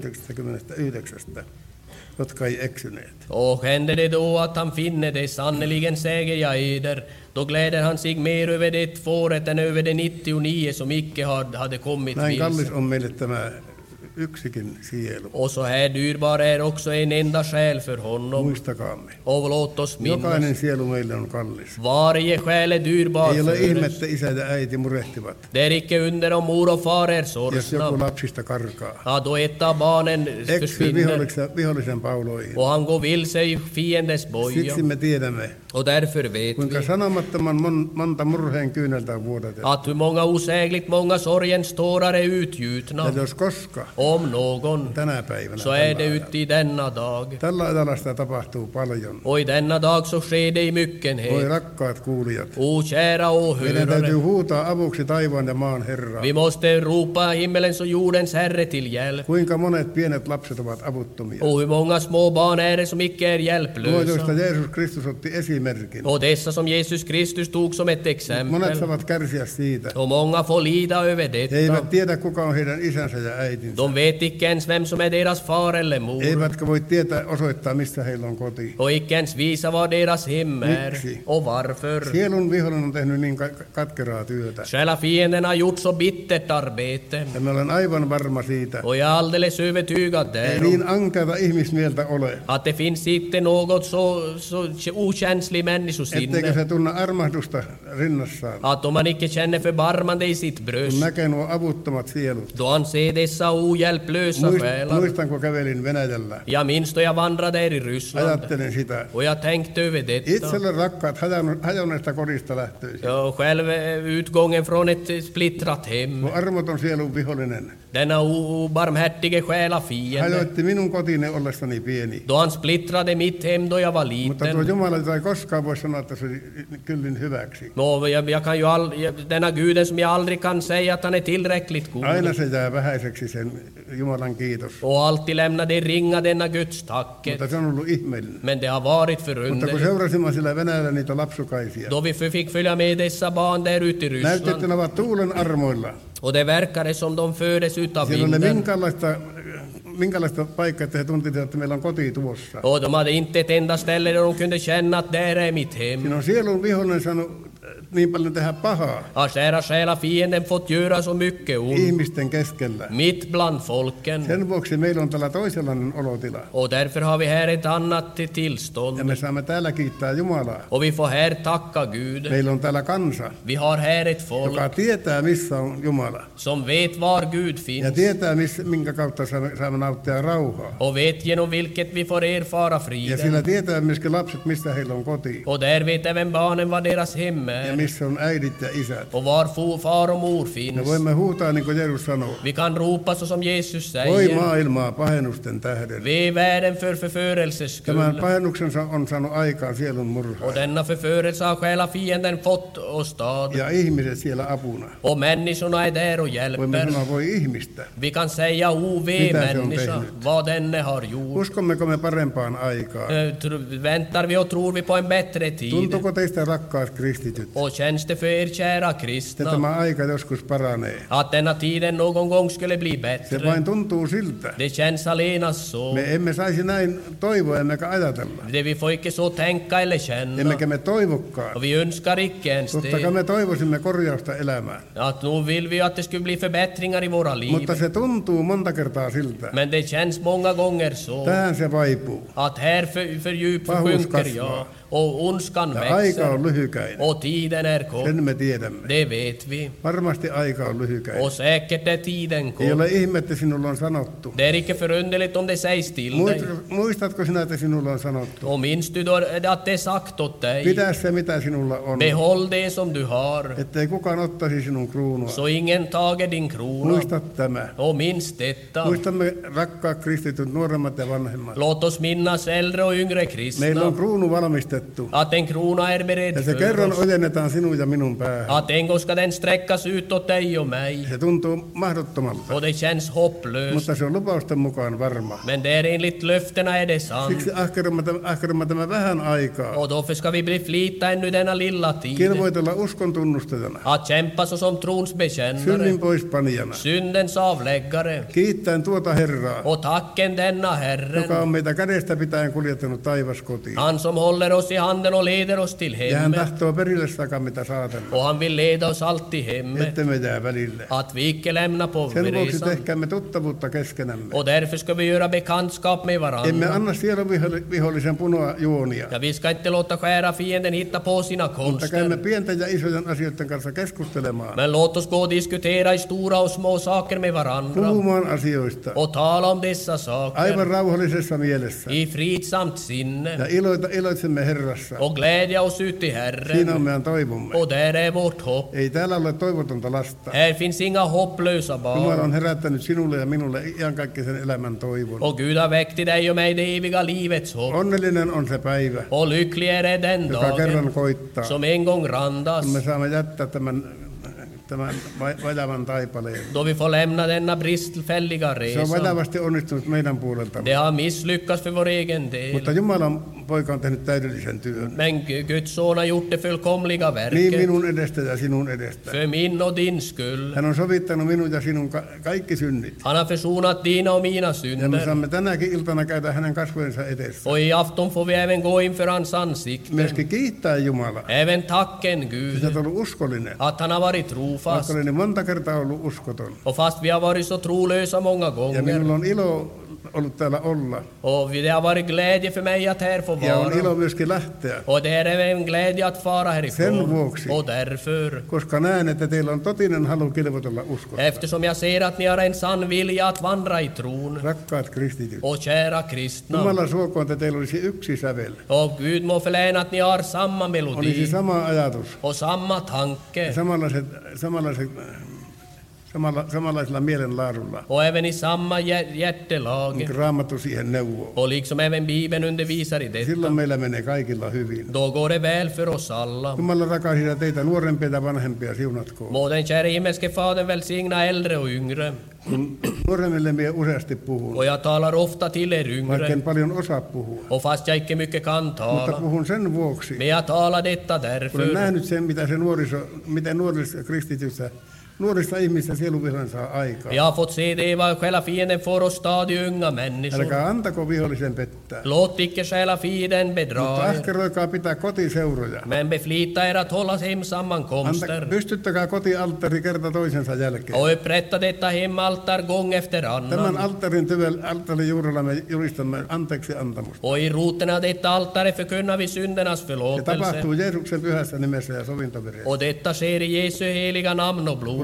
99, jotka ei eksyneet. Och händer det då att han finner det, sannoliken säger jag eder, då gläder han sig mer över det fåret än över det 99 som icke hade kommit Näin kallis vilse. on meille tämä yksikin sielu. Och så här dyrbar är också en enda själ för honom. Muistakaamme. Och låt oss minnas. Jokainen sielu meille on kallis. Varje själ är dyrbar Ei ole för ihme, oss. että isä ja äiti murehtivat, Det är icke under om mor och far är jos joku sorgsna. lapsista karkaa. Ja, då ett av barnen Eksyy försvinner vihollisen pauloihin. och han går vilse i fiendens boja. Siksi me tiedämme, Och därför vet kuinka vi sanomattoman monta murheen kyyneltä on vuodatettu. att hur många osägligt många sorgens tårar är utgjutna. Ja jos koska, Om någon, tänä päivänä, så är det tällä ute i denna dag. tällaista tapahtuu paljon. Och i denna dag så sker det i Voi myckenhet. rakkaat kuulijat, O kära meidän täytyy åhörare, huutaa avuksi taivaan ja maan Herraa. vi måste ropa himmelens och jordens Herre till hjälp. Kuinka monet pienet lapset ovat avuttomia. Och hur många små barn är det som icke är Nuo, joista hjälplösa. Jeesus Kristus otti esimerkin. Och dessa som Jesus Kristus tog som ett Monet exempel. saavat kärsiä siitä. Och många får lida över He detta. eivät tiedä, kuka on heidän isänsä ja äitinsä. De vet icke ens vem som är deras far eller mor. Eivätkä voi tietää osoittaa, missä heillä on koti. Och icke ens visa vad deras hem är. Miksi? Och varför. Sielun vihollinen on tehnyt niin katkeraa työtä. Själva fienden har gjort så bittert arbete. Ja mä olen aivan varma siitä, Och jag är alldeles övertygad ei därom. niin ankeata ihmismieltä ole, Att det finns inte något så okänslig etteikö människosinne. se tunne armahdusta rinnassaan, Att om man icke känner förbarmande i sitt kun bröst. näkee nuo avuttomat sielut. Då han ser dessa ohjälplösa själar. Muistan, kun kävelin Venäjällä. Jag minns då jag vandrade där i Ryssland. Ajattelin sitä. Och jag tänkte över detta. Itselle rakkaat hajonneesta kodista lähtöisin. Ja, själv utgången från ett splittrat hem. Kun armoton sielun vihollinen Denna obarmhärtige själafiende. hajoitti minun kotini ollessani pieni. Då han splittrade mitt hem då jag var Mutta tuo liten. Jumala ei koskaan voi sanoa, että se oli kyllin hyväksi. Nå, jag kan ju denna guden som jag aldrig kan säga att han är tillräckligt god. Aina se jää vähäiseksi sen Jumalan kiitos. Och alltid lämna det ringa denna Guds tacket. Mutta se on ollut ihmeellinen. Men det har varit Mutta kun förunderligt. seurasimme sillä Venäjällä niitä lapsukaisia, Då vi fick följa med dessa barn där ute i näytti, että Ryssland. ne ovat tuulen armoilla. Och det verkade som de föddes utav Siellä oli vinden. minkälaista paikkaa, että he tuntisivat, että meillä on koti tuossa. Och de hade inte ett enda ställe där de kunde känna att där är mitt hem. Siinä on sielun vihollinen saanut niin paljon tehdä pahaa Har kära själa fienden fått göra så mycket ont. ihmisten keskellä. Mitt bland folken. Sen vuoksi meillä on tällä toisenlainen olotila. Och därför har vi här ett annat Ja tillstånd. me saamme täällä kiittää Jumalaa. Och vi får här tacka Gud. Meillä on täällä kansa, Vi har här ett folk joka tietää, missä on Jumala. som vet var Gud Ja finns. tietää, minkä kautta saamme nauttia rauhaa. Och vet genom vilket vi får erfara Ja friden. sillä tietää myöskin lapset, missä heillä on koti. Och där vet även barnen vad deras hem Ja är. missä on äidit ja isät. och var far och mor Me finns. voimme huutaa niin kuin Jeesus sanoo. Vi kan ropa så som Jesus Voi säger. maailmaa pahennusten tähden. Ve världen för förförelses Tämän skull. pahennuksensa on saanut aikaan sielun Och murhaa. denna förförelse har själva fienden fått åstad. Ja ihmiset siellä apuna. Och människorna är där och Voimme hjälper. sanoa voi ihmistä. Vi kan säga ve Mitä se on människa, tehnyt? vad denne har gjort. Uskommeko me parempaan aikaan? Väntar vi och tror vi på en bättre tid? Tuntuuko teistä rakkaat kristityt, Och känns det för er kära että kristna tämä aika joskus paranee? att denna tiden någon gång skulle bli Se bättre? vain tuntuu siltä. Det känns allenast så. Me emme saisi näin toivoa emmekä ajatella. Det vi får icke så tänka eller känna. Emmekä me toivokkaan. Och vi önskar icke ens Totta kai det. me toivoisimme korjausta elämään. Att nu vill vi att det skulle bli förbättringar i våra liv. Mutta se tuntuu monta kertaa siltä. Men det känns många gånger så Tähän se vaipuu. att här fördjup Pahuus sjunker kasvaa. jag och ondskan Ja aika on växer lyhykäinen. och tiden är kort. Sen me tiedämme. Det vet vi. Varmasti aika on lyhykäinen. Och säkert är tiden Ei kort. ole ihme, että sinulle on sanottu. Det är icke förunderligt om det sägs till dig. Muistatko sinä, että sinulle on sanottu? Och minns du då att det är sagt åt dig? Pidä se, mitä sinulla on. Behåll det som du har, Ettei kukaan ottaisi sinun kruunua. så ingen tager din krona. Muista tämä. Och minns detta. Muistamme rakkaat kristityt, nuoremmat ja vanhemmat. Låt oss minnas äldre och yngre Meillä kristna on kruunu valmistettu. att en krona är beredd Ja se för kerran oss. ojennetaan sinun ja minun päähän. Att en gång ska den sträckas ut åt dig och mig. Se tuntuu mahdottomalta, Och det känns hopplöst. mutta se on lupausten mukaan varma. Men det är enligt löftena är det sant. Siksi ahkeromme tämä vähän aikaa. Och därför ska vi bli flita ännu denna lilla tid. Kilvoitella uskon tunnustajana. Att kämpa såsom trons Synnin bekännare. poispanijana. Syndens avläggare. Kiittäen tuota Herraa, Och tacken denna joka Herren. on meitä kädestä pitäen kuljettanut taivaskotiin. Han som håller oss i handen och leder oss till Ja hän hemmet. tahtoo perille saakka mitä saatella, Och han vill leda oss alltid hemmet. ette me jää välille. Att vi icke lämnar på Sen vuoksi resan. tehkäämme tuttavuutta keskenämme. Och därför ska vi göra bekantskap med Emme varandra. anna vihollisen punoa juonia, Ja vi ska inte låta skära fienden hitta på sina mutta käymme konster. pienten ja isojen asioiden kanssa keskustelemaan, Men låt oss gå och diskutera i stora och små saker med varandra. puhumaan asioista Och tala om dessa aivan saker rauhallisessa mielessä. i fridsamt sinne. Ja iloitsemme Herrassa. Och glädja oss ut i Siinä Herren. on meidän toivomme. Och där är vårt hopp. Ei täällä ole toivotonta lasta. Här finns inga hopplösa Jumala barn. on herättänyt sinulle ja minulle iankaikkisen elämän toivon. Och Gud har väckt i dig och mig det eviga livets hopp. Onnellinen on se päivä, Och lycklig är det den joka kerran dagen koittaa, som en gång randas, kun me saamme jättää tämän vajavan taipaleen. då vi får lämna denna bristfälliga Se on resa. vajavasti onnistunut meidän puoleltamme. Det har misslyckats för vår egen del. Mutta Jumalan poika on tehnyt täydellisen työn. Men Guds son har gjort det fullkomliga Niin verket. minun edestä ja sinun edestä. För min och din skull. Hän on sovittanut minun ja sinun kaikki synnit. Han har försonat dina och mina Ja me synder. saamme tänäkin iltana käydä hänen kasvojensa edessä. Och i afton får vi även gå inför hans ansikte. Myöskin kiittää Jumalaa. Även tacken Sä Gud oot ollut uskollinen. att han har varit Vaikka trofast. olen niin monta kertaa ollut uskoton. Och fast vi har varit så trolösa många Ja gånger. minulla on ilo ollut täällä olla. Och det har varit glädje för mig att här få Ja on ilo vara. myöskin lähteä. Och det är även glädje att fara Sen härifrån. vuoksi. Och därför, Koska näen, että teillä on totinen halu kilvotella uskossa. eftersom jag ser att ni har en sann vilja att vandra i tron. Rakkaat kristityt. Och kära kristna. Jumala suokoon, että teillä olisi yksi sävel. Och Gud må förläna att ni har samma Olisi melodi sama ajatus. och samma tanke. Samanlaisella mielenlaadulla. Och även i samma hjärtelag. Niin Raamattu siihen neuvoo. Och liksom även Bibeln undervisar i Silloin detta. meillä menee kaikilla hyvin. Då går det väl för oss alla. Jumala rakaisia teitä nuorempia ja vanhempia siunatkoon. Må den kära himmelske Fadern välsigna äldre och yngre. Kun nuoremmille minä useasti puhun, Och jag talar ofta till er vaikka en yngre. paljon osaa puhua. Och fast jag icke mycket kan Mutta tala. puhun sen vuoksi, Men jag talar detta kun olen därför. nähnyt sen, miten nuorissa kristityssä, nuorissa ihmisissä sieluvihollinen saa aikaa. Jag har fått se det vad själva fienden får oss stadig unga människor. Älkää antako vihollisen pettää. Låt icke själva fienden Mutta bedra er. ahkeroikaa pitää kotiseuroja. Men beflita er att hålla hemsammankomster. Pystyttäkää kotialttari kerta toisensa jälkeen. Och upprätta detta hemaltar gång efter Tämän annan. alttarin juurella me julistamme anteeksi antamusta. Och i roten av detta altare förkunnar vi syndernas Se förlåtelse. tapahtuu Jeesuksen pyhässä nimessä ja sovintovereessä. Och detta sker i Jesu heliga namn och blod. Kuule,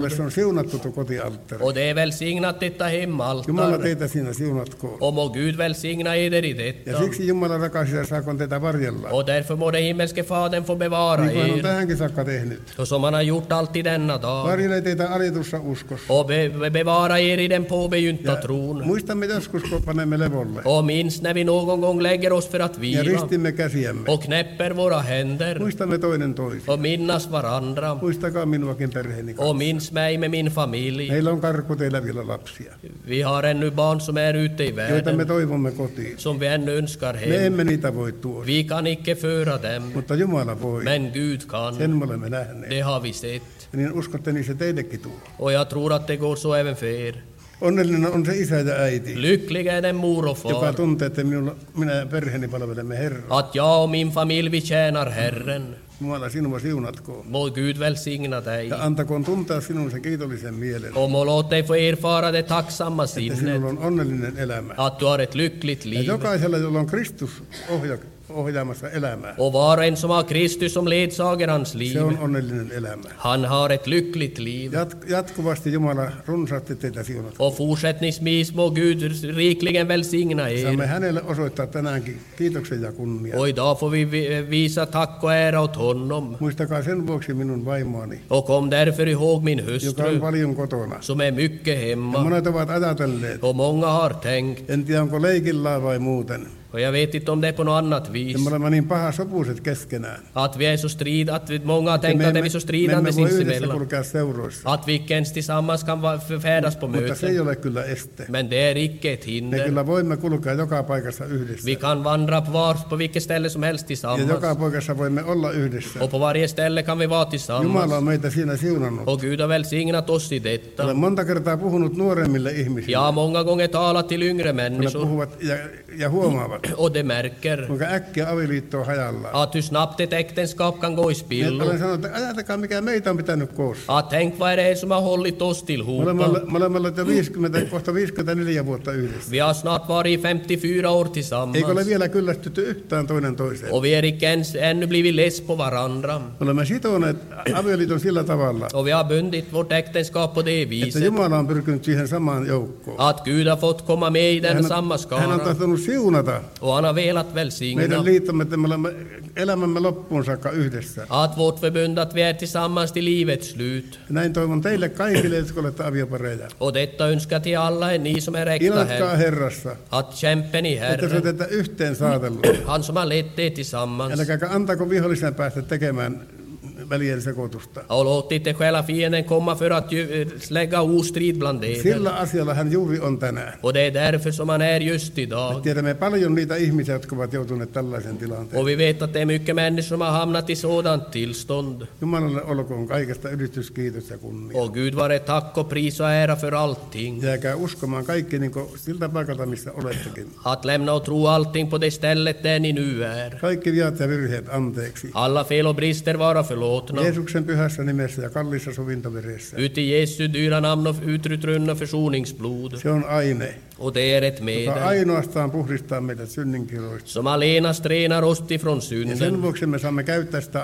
se on siunattu tuo kotialttari. Och det är välsignat detta Jumala hemaltar. teitä siinä siunatkoon. Och må Gud välsigna eder i Ja detta. siksi Jumala rakas ja saakoon teitä varjella. Och därför må den himmelske Fadern få bevara Niin kuin hän on er. tähänkin saakka tehnyt. Och som han har gjort alltid denna dag. Varjelee teitä arjetussa uskossa. Och bevara er i den påbegynta tron. Muistamme joskus, kun panemme levolle. Och minns när vi någon gång lägger oss för att Ja vila. ristimme käsiämme. Och knäpper våra händer. Muistamme toinen toisen. Och minnas varandra. Muistakaa minuakin perheeni Och kanssa. minns mig med min familj. Meillä on karkkuteillä vielä lapsia, Vi har ännu barn som är ute i joita me världen. toivomme kotiin. Som vi ännu önskar Me hem. emme niitä voi tuoda, Vi kan icke föra dem. mutta Jumala voi. Men Gud kan. Sen me olemme nähneet. Det har vi sett. Ja niin uskotte, niin se teillekin tuo. Och jag tror att det går så även för er. Onnellinen on se isä ja äiti, Lyckliga är den mor och joka far. tuntee, että minä ja perheeni palvelemme Herraa. Att jag och min familj vi tjänar Herren. Jumala sinua siunatkoon. Må Gud välsigna dig. Ja antakoon tuntea sinun se kiitollisen mielen, Och må låt dig få erfara det tacksamma että sinnet. sinulla on onnellinen elämä. Att du har ett lyckligt Ja liv. jokaisella, jolla on Kristus ohjaamassa elämää, Och var och en som har Kristus som ledsager hans se liv. on onnellinen elämä. Han har ett lyckligt liv. Jatkuvasti Jumala runsaasti teitä siunatkoon. Och fortsättningsvis må Gud rikligen välsigna Saamme er. hänelle osoittaa tänäänkin kiitoksen ja kunnia. Och idag får vi visa tack och ära åt honom. Muistakaa sen vuoksi minun vaimoani, Och kom därför ihåg min joka on hustru paljon kotona. som är mycket Ja hemma. monet ovat ajatelleet, Och många har tänkt, en tiedä onko leikillään vai muuten, och jag vet inte om det är på något annat vis, ja me olemme niin pahasopuiset keskenään. att vi är så många har että tänkt att me vi är så emme stridande voi yhdessä sinsemellan. kulkea seuroissa, Att vi icke ens tillsammans kan färdas på mutta se ei möten. ole kyllä este. Men det är icke ett Me hinder. kyllä voimme kulkea joka paikassa yhdessä. Vi kan vandra på vilket ställe som helst Ja tillsammans. joka paikassa voimme olla yhdessä. Och på varje ställe kan vi vara Jumala tillsammans. on meitä siinä siunannut. Och Gud har välsignat oss i detta. Olen monta kertaa puhunut nuoremmille ihmisille. Jag har många gånger talat till yngre Kun ne människor. puhuvat ja huomaavat, Och de märker kuinka äkkiä avioliitto on hajallaan. att hur snabbt ett äktenskap kan gå i Olen spillo. sanonut, että ajatelkaa mikä meitä on pitänyt koossa. Att tänk vad det är som har hållit oss Me tillhopa. olemme olleet jo kohta 54 vuotta yhdessä. Vi har snart varit i 54 år Eikö ole tillsammans. vielä kyllästytty yhtään toinen toiseen? Och vi är icke ens ännu blivit less på varandra. Me olemme sitoneet avioliiton sillä tavalla, Och vi har bundit vårt äktenskap på det että viset. Jumala on pyrkinyt siihen samaan joukkoon. Att Gud har fått komma med i den samma Hän on skara. tahtonut siunata Och han har velat välsigna. meidän liittomme, että me olemme elämämme loppuun saakka yhdessä. Att vårt förbund att vi är tillsammans till livets slut. Näin toivon teille kaikille, jotka olette aviopareja. Och detta önskar till alla er, ni som är äkta Ilatkaa här. Herrassa, Att kämpen i että se on Herren. tätä yhteen saatellut. Han som har lett er tillsammans. Älkääkä antako vihollisen päästä tekemään välien sekoitusta. Och låt inte själva fienden komma för att lägga ostrid bland eder. Sillä asialla hän juuri on tänään. Och det är därför som han är just Me idag. tiedämme paljon niitä ihmisiä, jotka ovat joutuneet tällaisen tilanteen. Och vi vet att det är mycket människor som har hamnat i sådant tillstånd. Jumalalle olkoon kaikesta ylistys, kiitos ja kunnia. Och Gud vare tack och pris och ära för allting. Jääkää uskomaan kaikki niin kuin siltä paikalta, missä olettekin. Att lämna och tro allting på det stället där ni nu är. Kaikki viat ja virheet anteeksi. Alla fel och brister vara förlåtna. Jeesuksen pyhässä nimessä ja kalliissa sovintoveressä. Uti Jesu dyra namn och utrutrunna försoningsblod. Se on aine, Och det är ett joka medel ainoastaan puhdistaa meidät synninkiroista. som allenast renar oss ifrån Ja sen synden. vuoksi me saamme käyttää sitä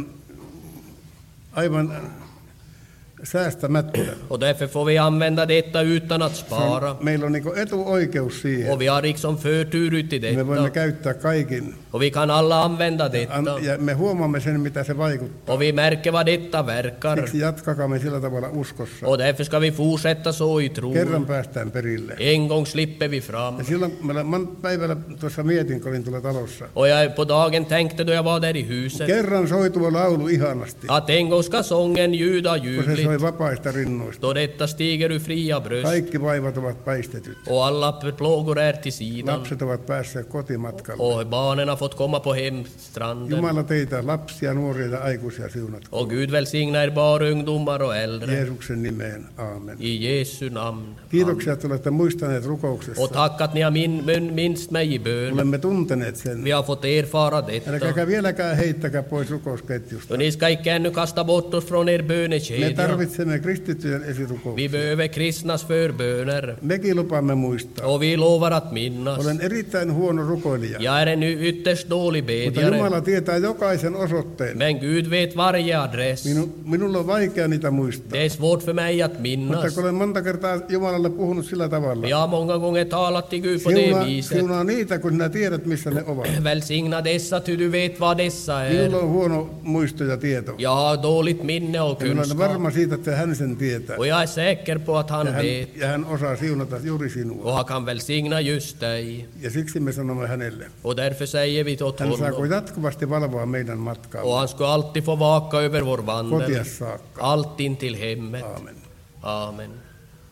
aivan säästämättä. Och därför får vi använda detta utan att spara. Meillä on niin etuoikeus siihen. Och vi har liksom förtur ut i Me voimme detta. käyttää kaikin. Och vi kan alla använda detta. Ja me huomaamme sen, mitä se vaikuttaa. Och vi märker vad detta verkar. Siksi jatkakaamme sillä tavalla uskossa. Och därför ska vi fortsätta så i Kerran tron. päästään perille. En gång slipper vi fram. Ja silloin päivällä tuossa mietin, kun olin tuolla talossa. Och jag på dagen tänkte då jag var där i huset. Kerran soi tuo laulu ihanasti, Att en gång ska sången ljuda kun se ljuvligt. soi vapaista rinnoista. Då detta stiger ur fria bröst. Kaikki vaivat ovat päistetyt. Och alla plågor är till sidan. Lapset ovat päässeet kotimatkalle. Och barnen har fått komma på hemstranden. Jumala teitä lapsia, nuoria ja aikuisia siunatkoon. Och Gud välsigna er barn, ungdomar och äldre. Jeesuksen nimeen, aamen. I Jesu namn. Kiitoksia, että olette muistaneet Och rukouksessa. tack att ni har minst mig i bön. Olemme tunteneet sen. Vi har fått erfara detta. Älkääkä vieläkään heittäkää pois rukousketjusta. Och ni ska icke ännu kasta bort oss från er Me bönekedja. tarvitsemme kristittyjen esirukouksia. Vi behöver kristnas förböner. Mekin lupamme muistaa. Och vi lovar att minnas. Olen erittäin huono rukoilija. Jag är en ytterst dålig Mutta bedjare. Jumala tietää jokaisen osoitteen. Men Gud vet varje adress. Minulla on vaikea niitä muistaa. Det är svårt för mig att Mutta minnas. kun olen monta kertaa Jumalalle puhunut sillä tavalla. Jag har många gånger talat till Gud på det viset. Siunaa niitä, kun sinä tiedät, missä ne ovat. Välsigna dessa ty du vet vad dessa Minulla är. on huono muisto ja tieto. Jag har dåligt minne och Ja minä olen kunskap. varma siitä, että hän sen tietää. Och jag är säker på att han vet. Ja hän osaa siunata juuri Och sinua. han kan välsigna just dig. Ja siksi me sanomme hänelle. Och därför säger vi åt Hän saako honom. jatkuvasti valvoa meidän matkaa. Och han ska alltid få vaka över vår vandel. Kotias saakka. Allt in till hemmet. Aamen. Amen.